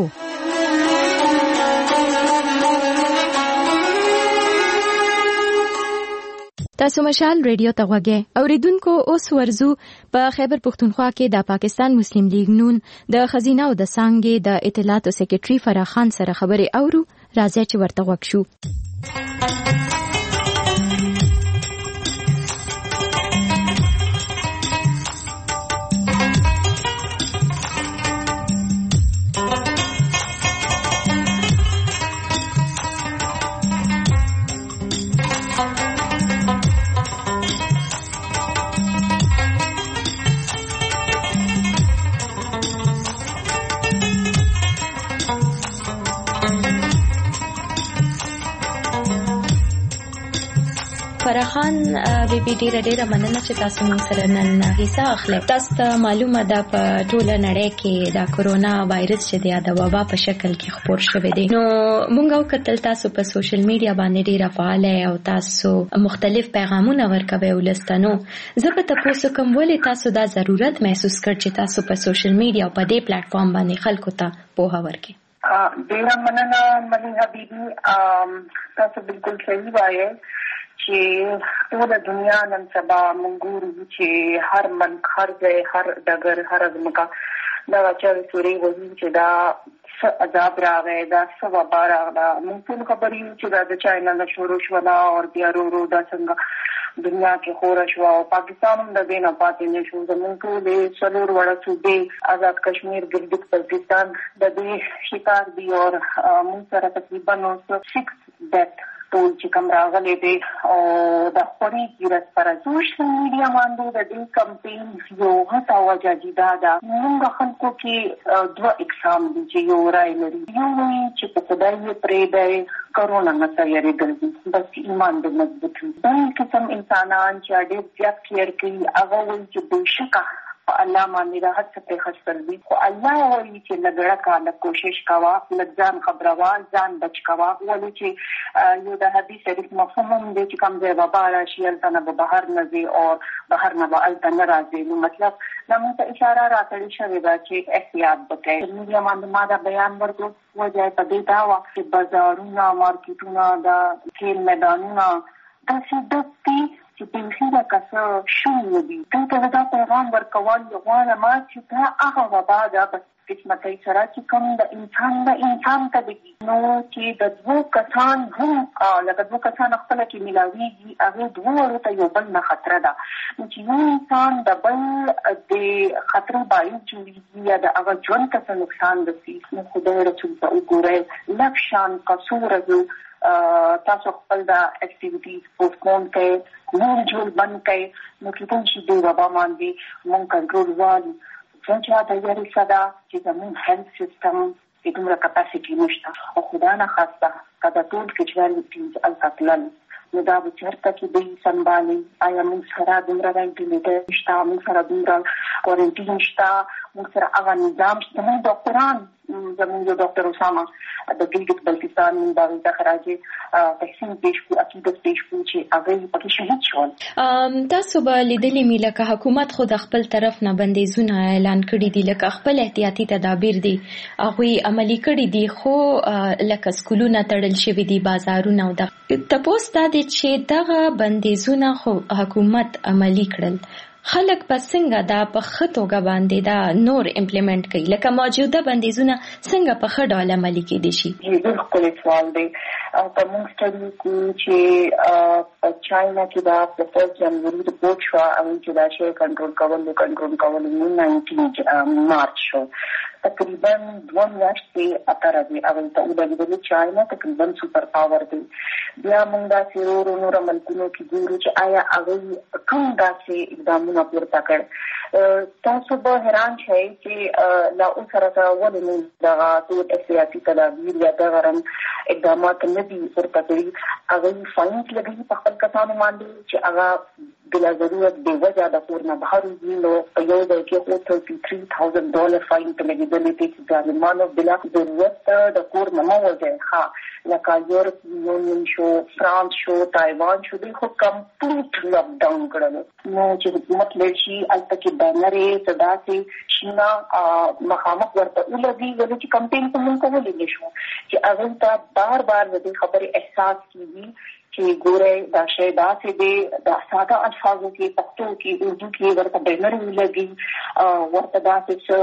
تاسو مشال رادیو ته غوږی اوریدونکو. اوس ورزو په خیبر پښتونخوا کې د پاکستان مسلم لیگ نون د خزینه او د څانګې د اطلاعاتو سکرټري فرح خان سره خبرې اورو. راځي چې ورته غوږ شو. فرحان بي بي ډیره ډیره مننه چې تاسو موږ سره نن حصہ اخلئ. تاسو ته معلومه ده په ټوله نړۍ کې د کورونا وایرس چې د د وبا په شکل کې خپور شوی دی، نو موږ وکتل تاسو په سوشل میډیا باندې ډیره فعال او تاسو مختلف پیغامونه ورکوي ولستانو. زه به تاسو کوم ولې تاسو دا ضرورت محسوس کړ چې تاسو په سوشل میډیا او په دې پلیټ فارم باندې خلکو ته پوهه ورکړئ؟ ډیره مننه ملي حبیبي، تاسو بالکل صحیح وایي چې ټول دنیا نن سبا موږ ګورو چې هر ملک، هر ځای، هر ډګر، هر ځمکه دا چې سوري وایي چې دا څه عذاب راغی، دا څه وبا راغله. موږ ټول خبرې یو چې دا د چاینا نه شروع شوله او بیا ورو ورو دا څنګه دنیا کې خوره شوه او پاکستان هم د دې نه پاتې نه شو. زموږ ټولې څلور وړه صوبې آزاد کشمیر، ګلګت بلتستان د دې شکار دي او موږ سره تقریبا سکس ډیتھ ټول چې کوم راغلی دی او د خوري کیرت پر سوشل میډیا باندې د دې کمپین یو هڅه وجه دا ده. موږ خلکو کې دوه اقسام دي چې یو رای لري، یو وایي چې په خدای یې پرې دی کرونا نه تیارېدل دي، بس ایمان دې مضبوط وي. بل قسم انسانان چې ډېر زیات کیر کوي هغه وایي چې بېشکه الله باندې د هر څه په خسر دي، خو الله وایي چې لګړه کاله کوشش کوا، لږ ځان خبروا، ځان بچ کوا. ولې چې یو د حدیث شریف مفهوم هم دی چې کوم ځای وبا راشي هلته نه به بهر نه ځي او بهر نه به هلته نه راځي. نو مطلب دا موږ ته اشاره راکړې شوې ده چې احتیاط وکړئ. میډیا باندې ما دا بیان ورکړو، وجه په دې دا وه چې بازارونه، مارکیټونه، د کھیل میدانونه داسې ډک دي چې په خیره کسه شوی وي ته دا پیغام ورکول غواړم ما چې دا هغه وبا ده بس قسمتي سره چې کوم د انسان د انسان ته دی نو چې د دوه کسان هم لکه دوه کسان خپل کې ملاويږي هغه دوه ته یو بل نه خطر ده چې یو انسان د بل د خطر باندې جوړیږي یا د هغه ژوند ته نقصان رسي نو خدای رسول ته وګورئ لکشان قصور تاسو خپل د اکټیویټیز پوسټپون کړئ نور جوړ بند کړئ نو کله چې د وبا باندې مونږ کنټرول والو څنګه دا یاري صدا چې زموږ هیلث سیستم د دومره کپاسټي نشته او خدای نه خواسته کله ټول کې چې الکتلل نو دا به چرته کې دی سنبالي آیا موږ سره دومره وینټیلیټر نشته موږ سره دومره کوارنټین نشته موږ سره هغه نظام شته موږ ډاکټران زموږ یو ډاکټر اسامه د ګلګت بلتستان من باغ ته خراجه تحسین پیش کو عقیدت پیش کو چې هغه پکې شهید شول تاسو به لیدلې مې لکه حکومت خود خپل طرف نه بندیزونه اعلان کړي دي لکه خپل احتیاطي تدابیر دي هغه عملی کړي دي خو لکه سکولونه تړل شوي دي بازارونه او د تاسو د چې دغه بندیزونه خو حکومت عملی کړل خلک په څنګه دا په خطوګه باندې دا نور امپلیمنٹ کوي لکه موجوده بندیزونه څنګه په خډه ډول عملي کېدي شي بالکل خپل سوال دی او په موږ ستړي کو چې په چاینا کې دا په فرست جنوري د پورت شو او چې دا شی کنټرول کول نو کنټرول کول نو نولس مارچ شو تقریبا دوه میاشتې اتره دي او ته د چاینا تقریبا سپر پاور دی بیا موږ دا سیرور نور ملکونو کې ګورو چې آیا هغه کوم داسې اقدامونه پورته کړ تاسو به حیران شئ چې لا اوس سره ولې دا ټول سیاسي تدابیر یا دا غرن اقدامات نه دي پورته کړي هغه فاینټ لګي په خپل کسانو باندې چې هغه بلا ضرورت بے وجہ د کور نه بهر وي نو یو د کې خو تھرٹی تھری ہزار ډالر فاین ته لګیدلې چې ځانمانو بلا ضرورت د کور نه مو وځي ها لکه یورپ یونین شو فرانس شو تایوان شو د خو کمپلیټ لاک ډاون کړل نو چې حکومت لشي البته کې بانرې صدا سي شینا مخامخ ورته ولدي ولې چې کمپین کوم کولې نشو چې هغه ته بار بار د خبرې احساس کیږي چې ګوره دا شی دا سي دي د ساده الفاظو کې پښتو کې اردو کې ورته بینر ولګي ورته دا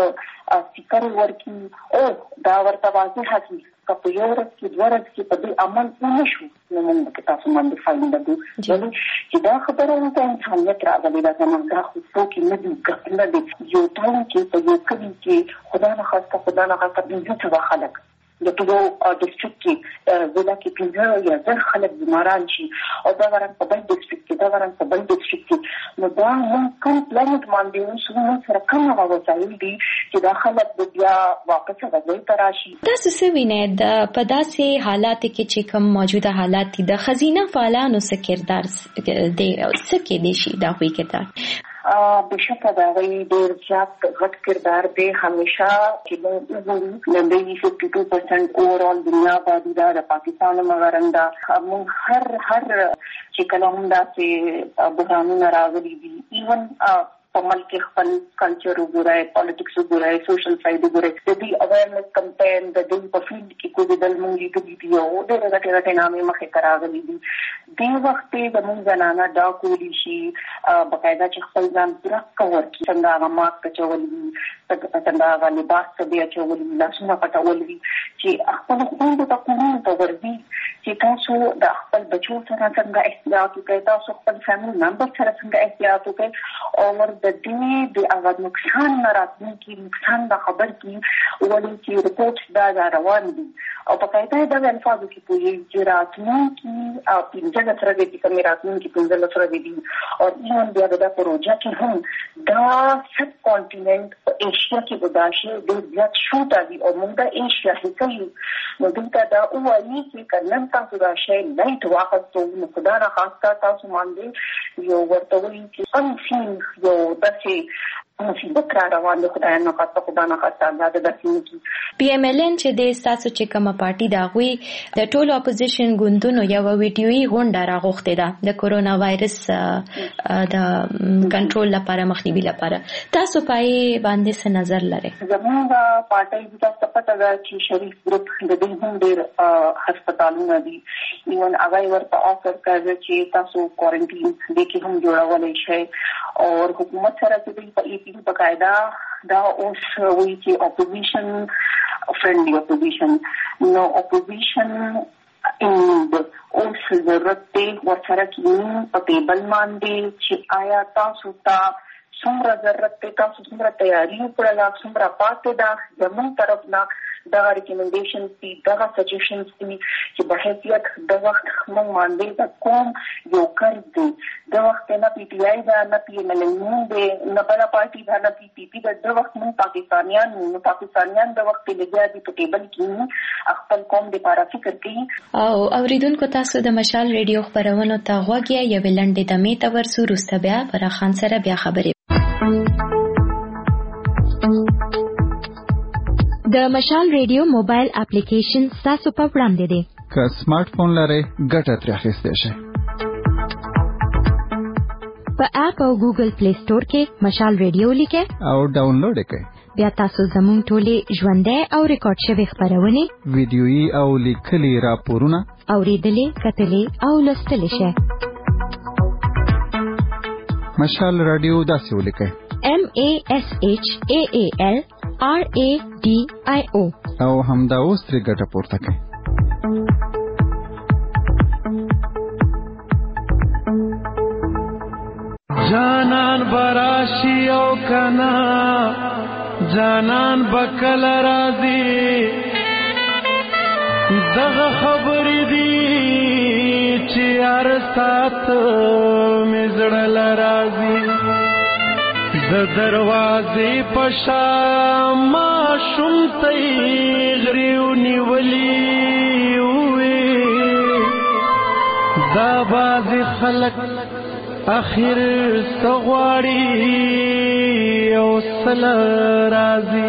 څه سپیکر ورکی او دا ورته واضح حقي کپه یو ورځ کې دوه ورځې کې په دې عمل نشو نو موږ کې تاسو باندې فاین لګو چې دا خبره ته انسانیت راغلی دا زموږ د خصوصو کې نه دي ګټنه دي یو ټول کې په یو کلی کې خدا نه خواسته خدا نه خواسته بنځه څه خلک د ټولو ډیسټریکټ کې ضلع کې پنځه یا زر خلک بیماران شي او دا ورن په بل ډیسټریکټ کې دا ورن په بل ډیسټریکټ کې نو دا موږ کوم پلان باندې اوسو موږ سره کوم وسایل دي چې دا خلک بیا واپس راځي تراشي تاسو څه وینئ د په داسې حالات کې چې کوم موجوده حالات دي د خزینه فعالانو څخه کردار دی څه کې دي شي دا وی کړه بشکره دا وی ډیر زیات غټ کردار دی همیشه چې موږ وګورو نړۍ ففٹی ټو پرسنٹ اوورال دنیا باندې د پاکستان مغرنده موږ هر هر چې کله هم دا چې بحرانونه راغلي دي ایون په ملک خپل کلچر وګورئ پالیټکس وګورئ سوشل سايد وګورئ د دې اویرنس کمپاین د دې په فیلډ کې کوم ډول مونږ لیدلي دي او د هغه ټاټه نامې مخه کراغلي دي د وخت د مونږ زنانه دا کولی شي بقاعده چې خپل ځان پوره کور کړي څنګه هغه ماسک چولې څنګه هغه لباس ته چولې لاسونه پټولې چې خپل خوند ته کومه ته ورځي چې تاسو د خپل بچو سره څنګه احتیاط وکړئ تاسو خپل فیملی ممبر سره څنګه احتیاط وکړئ او د دې د هغه نقصان نه راتلونکي نقصان د خبر کی ولې چې رپورټ دا روان دي او په کایته دا الفاظو کې په یوه راتلونکي او پنځه سره د کوم راتلونکي پنځه سره دي او ایون بیا دا پروژه کې هم دا سب کانټیننت په ایشیا کې وداشه د زیات شوټه دي او موږ د ایشیا هیڅ نو دلته دا وایي چې کله تاسو دا شی لایټ واخستو نو خدای راخاسته تاسو باندې یو ورته وایي چې انفین یو داسې مصیبت را روان دي خدای نه خاصه خدای نه خاصه آزاد داسې کی پی ایم ال ان چې د تاسو چې کومه پارټي دا غوي د ټول اپوزیشن ګوندونو یو ویډیوي غونډه راغوښته ده د کورونا وایرس د کنټرول لپاره مخنیوي لپاره تاسو پای باندې څه نظر لرئ؟ زموږ پارټي د صفته ده چې شریف ګروپ د دې هم ډېر هسپتالونه دي ایون هغه ورته افر کوي چې تاسو کوارنټین د کې هم جوړولای شئ او حکومت سره چې په ای پی بقاعده دا اوس وی چې اپوزیشن فرندلی اپوزیشن نو اپوزیشن ان اوس ضرورت دی ورسره کې په ټیبل باندې چې آیا تاسو ته څومره ضرورت دی تاسو څومره تیاری وکړه څومره پاتې ده زموږ طرف نه دا ریکمنډیشن دي دا سجیشنز دي چې په حیثیت د وخت موږ باندې د کوم یو کار دی د وخت نه پی ټی آی دا نه پی ایم ال ان دی نه بل پارټي دا نه پی پی پی د وخت موږ پاکستانیان نو پاکستانیان د وخت لګیا دي په ټیبل کې خپل قوم د لپاره فکر کوي او اوریدونکو تاسو د مشال ریډیو خبرونو ته غوږی یو لنډه دمه ته ورسو روسته بیا پر خان سره بیا خبرې د مشال ریډیو موبایل اپلیکیشن تاسو په وړاندې دی که سمارټ فون لرئ ګټه ترې اخیستی شئ په اپ او ګوګل پلی سٹور کې مشال ریډیو لیکئ او ډاونلوډ یې کړئ بیا تاسو زموږ ټولې ژوندۍ او ریکارډ شوې خبرونه ویډیويي او لیکلي راپورونه اوریدلې کتلې او لوستلې شئ مشال رادیو داسې ولیکئ M A S H A A L R A D I O او همدا اوس ترې ګټه پورته کړئ جانان براشي او کنا جانان بکل راضي دغه خبرې دي چې هر سات مزړل راضي د دروازې پشا ما شومتې غریو نیولې وې دا باز خلک اخر سغواړي او سل راضي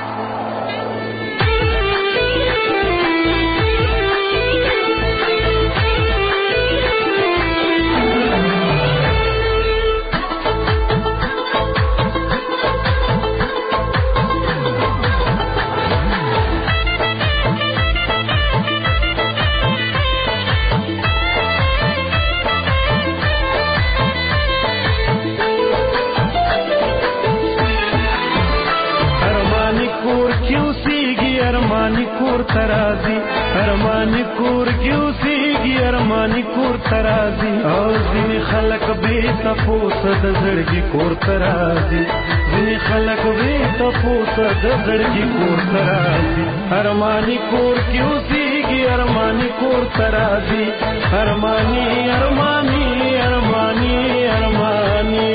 ترازی ارمانی کور کیو سیگی ارمانی کور ترازی او ځینې خلک به تاسو د زړګي کور ترازی ځینې خلک به تاسو د زړګي کور ترازی ارمانی کور کیو سیگی ارمانی کور ترازی ارمانی ارمانی ارمانی ارمانی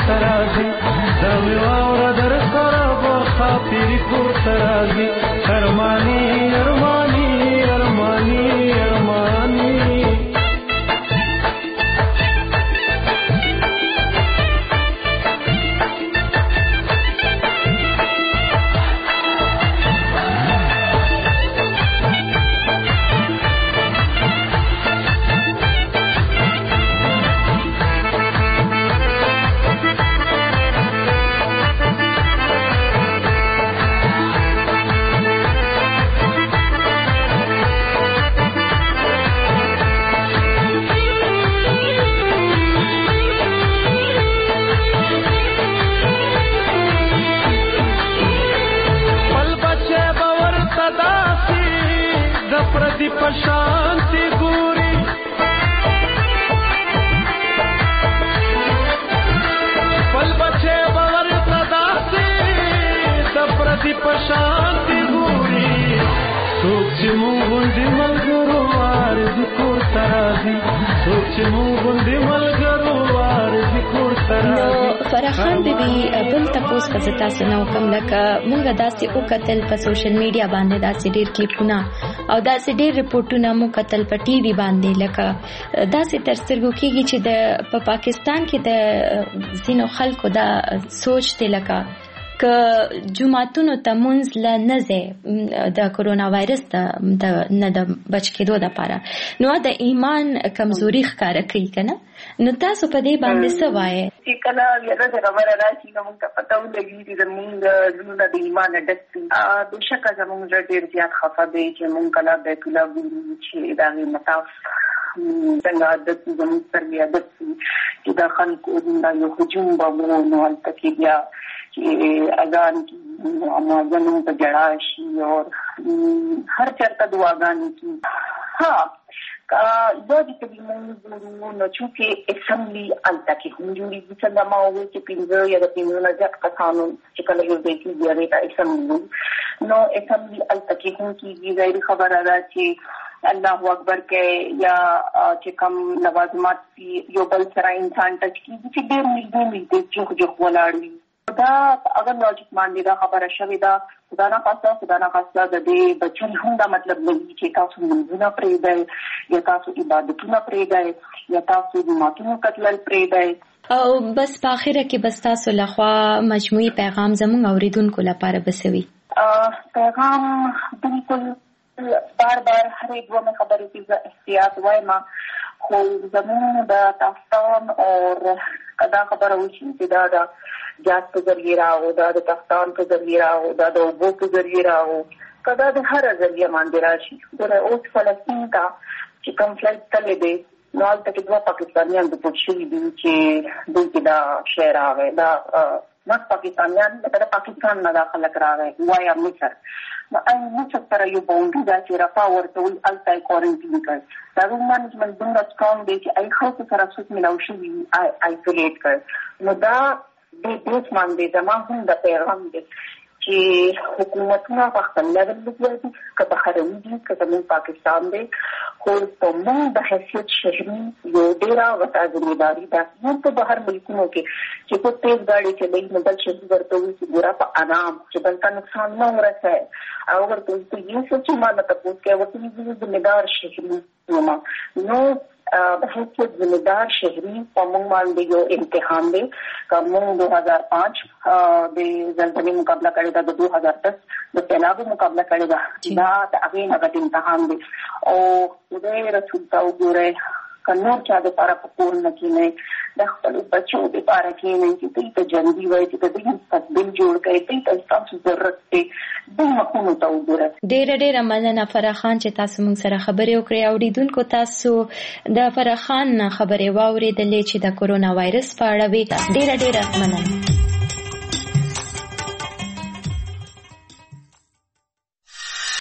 ترازی دمی واورا در سراب خاطری کور ترازی ارمانی ارمانی ارمانی ارمانی پردی پشانتی ګوري پل بچه باور صدا سي د پردی پشانتی ګوري څوک چې مونږ باندې ملګرو ارزو کور ترازي څوک چې مونږ باندې ملګرو ارزو کور ترازي فرحان بیبي بل تاسو په تاسو نو کوم لکه مونږ داسې او قتل په سوشل میډیا باندې داسې ډیر کلیپونه او داسې ډیر رپورټونه مو قتل په ټي وي باندې لکه داسې تر سترګو کېږي چې د په پا پاکستان کې د زینو خلکو دا سوچ ته لکه ک جمعتونو ته مونږ لا نه زه د کورونا وایرس د نه د بچ کېدو لپاره نو د ایمان کمزوري ښکار کوي کنه نو تاسو په دې باندې څه وایي چې کله یره د خبره راشي نو موږ پته ولګي چې زموږ زړه د ایمان ډک د شک زموږ ډېر زیات خفه دی چې موږ کله به کله ګورو چې دا متاف څنګه عادت زموږ پر بیا عادت چې دا خلکو د یو هجوم به نو البته بیا چې اذان کی امازن په جړا شي او هر چرته دعاګانې کی ها کا یو د کلمو ګورو نو چې اسمبلی الته کې هم جوړي څنګه ما وې چې پینځه یا د پینځه نه ځکه کسانو چې کله یو ځای کې دی دا اسمبلی نو اسمبلی الته کې هم کیږي غیر خبره ده چې الله اکبر کې یا چې کوم لوازمات یو بل سره انسان ټچ کیږي چې ډېر نږدې نږدې چې جو ولاړ دا اگر لوجیک مان دا خبره شوې ده خدا نه خاصه خدا نه خاصه د دې بچو هم دا مطلب نه چې تاسو منځونه پرې دی یا تاسو عبادتونه پرې دی یا تاسو جماعتونو کتل پرې دی او بس په اخره کې بس تاسو لخوا مجموعي پیغام زموږ اوریدونکو لپاره بسوي پیغام بالکل بار بار هر ایک دوه خبرې کې احتیاط وایم خو زموږ د تاستان او کدا خبره وشي چې دا دا جات په ذریعہ راو دا د تاستان په ذریعہ راو دا د اوبو په ذریعہ راو کدا د هر ذریعہ باندې راشي دا اوس فلسطین ته چې کوم فلایټ تللی دی نو هلته کې دوه پاکستانیان د پټ شوي دي چې دوی کې دا شی راغی دا نه پاکستانیان د پاکستان نه دا خلک راغی وایا مصر نو ان مصر سره یو باونډري دا چې رافا ورته وي الته کوارنټین کړ دا روم منیجمنت دومره سټرونګ دی چې ای خلکو سره څوک ملاو شوي آیسولیټ کړ نو دا د دې باندې د ما هم د پیغام دی چې حکومتونه په خپل لیول وګوري چې په هر ویډیو کې د پاکستان دی خو په موږ د حیثیت شهري یو ډیره وتا ځمېداري ده نو په بهر ملکونو کې چې په تیز گاډي چلوي نو بل شي ورته وي چې ګورا په آرام چې بل ته نقصان نه ورسه او ورته یې څه چې ما ته پوښتنه کوي چې ځمېدار شهري نو د حیثیت ذمہدار شهري په موږ باندې یو امتحان دی کوم دو هزار پانچ د زلزلې مقابله کړی دا د دو هزار دس د سیلابو مقابله کړی دا دا د هغې نه غټ امتحان دی او خدای رسول ته وګورئ که نور چا دپاره په کور نه کښېنئ د خپلو بچو دپاره کښېنئ چې دوی ته جنګي وایي چې د دوی مستقبل جوړ کړئ دوی ته ستاسو ضرورت دی دوی مخونو ته وګورئ. ډېره ډېره مننه فرح خان چې تاسو موږ سره خبرې وکړې. اورېدونکو تاسو د فرح خان نه خبرې واورېدلې چې د کورونا وایرس په اړه وې. ډېره ډېره مننه.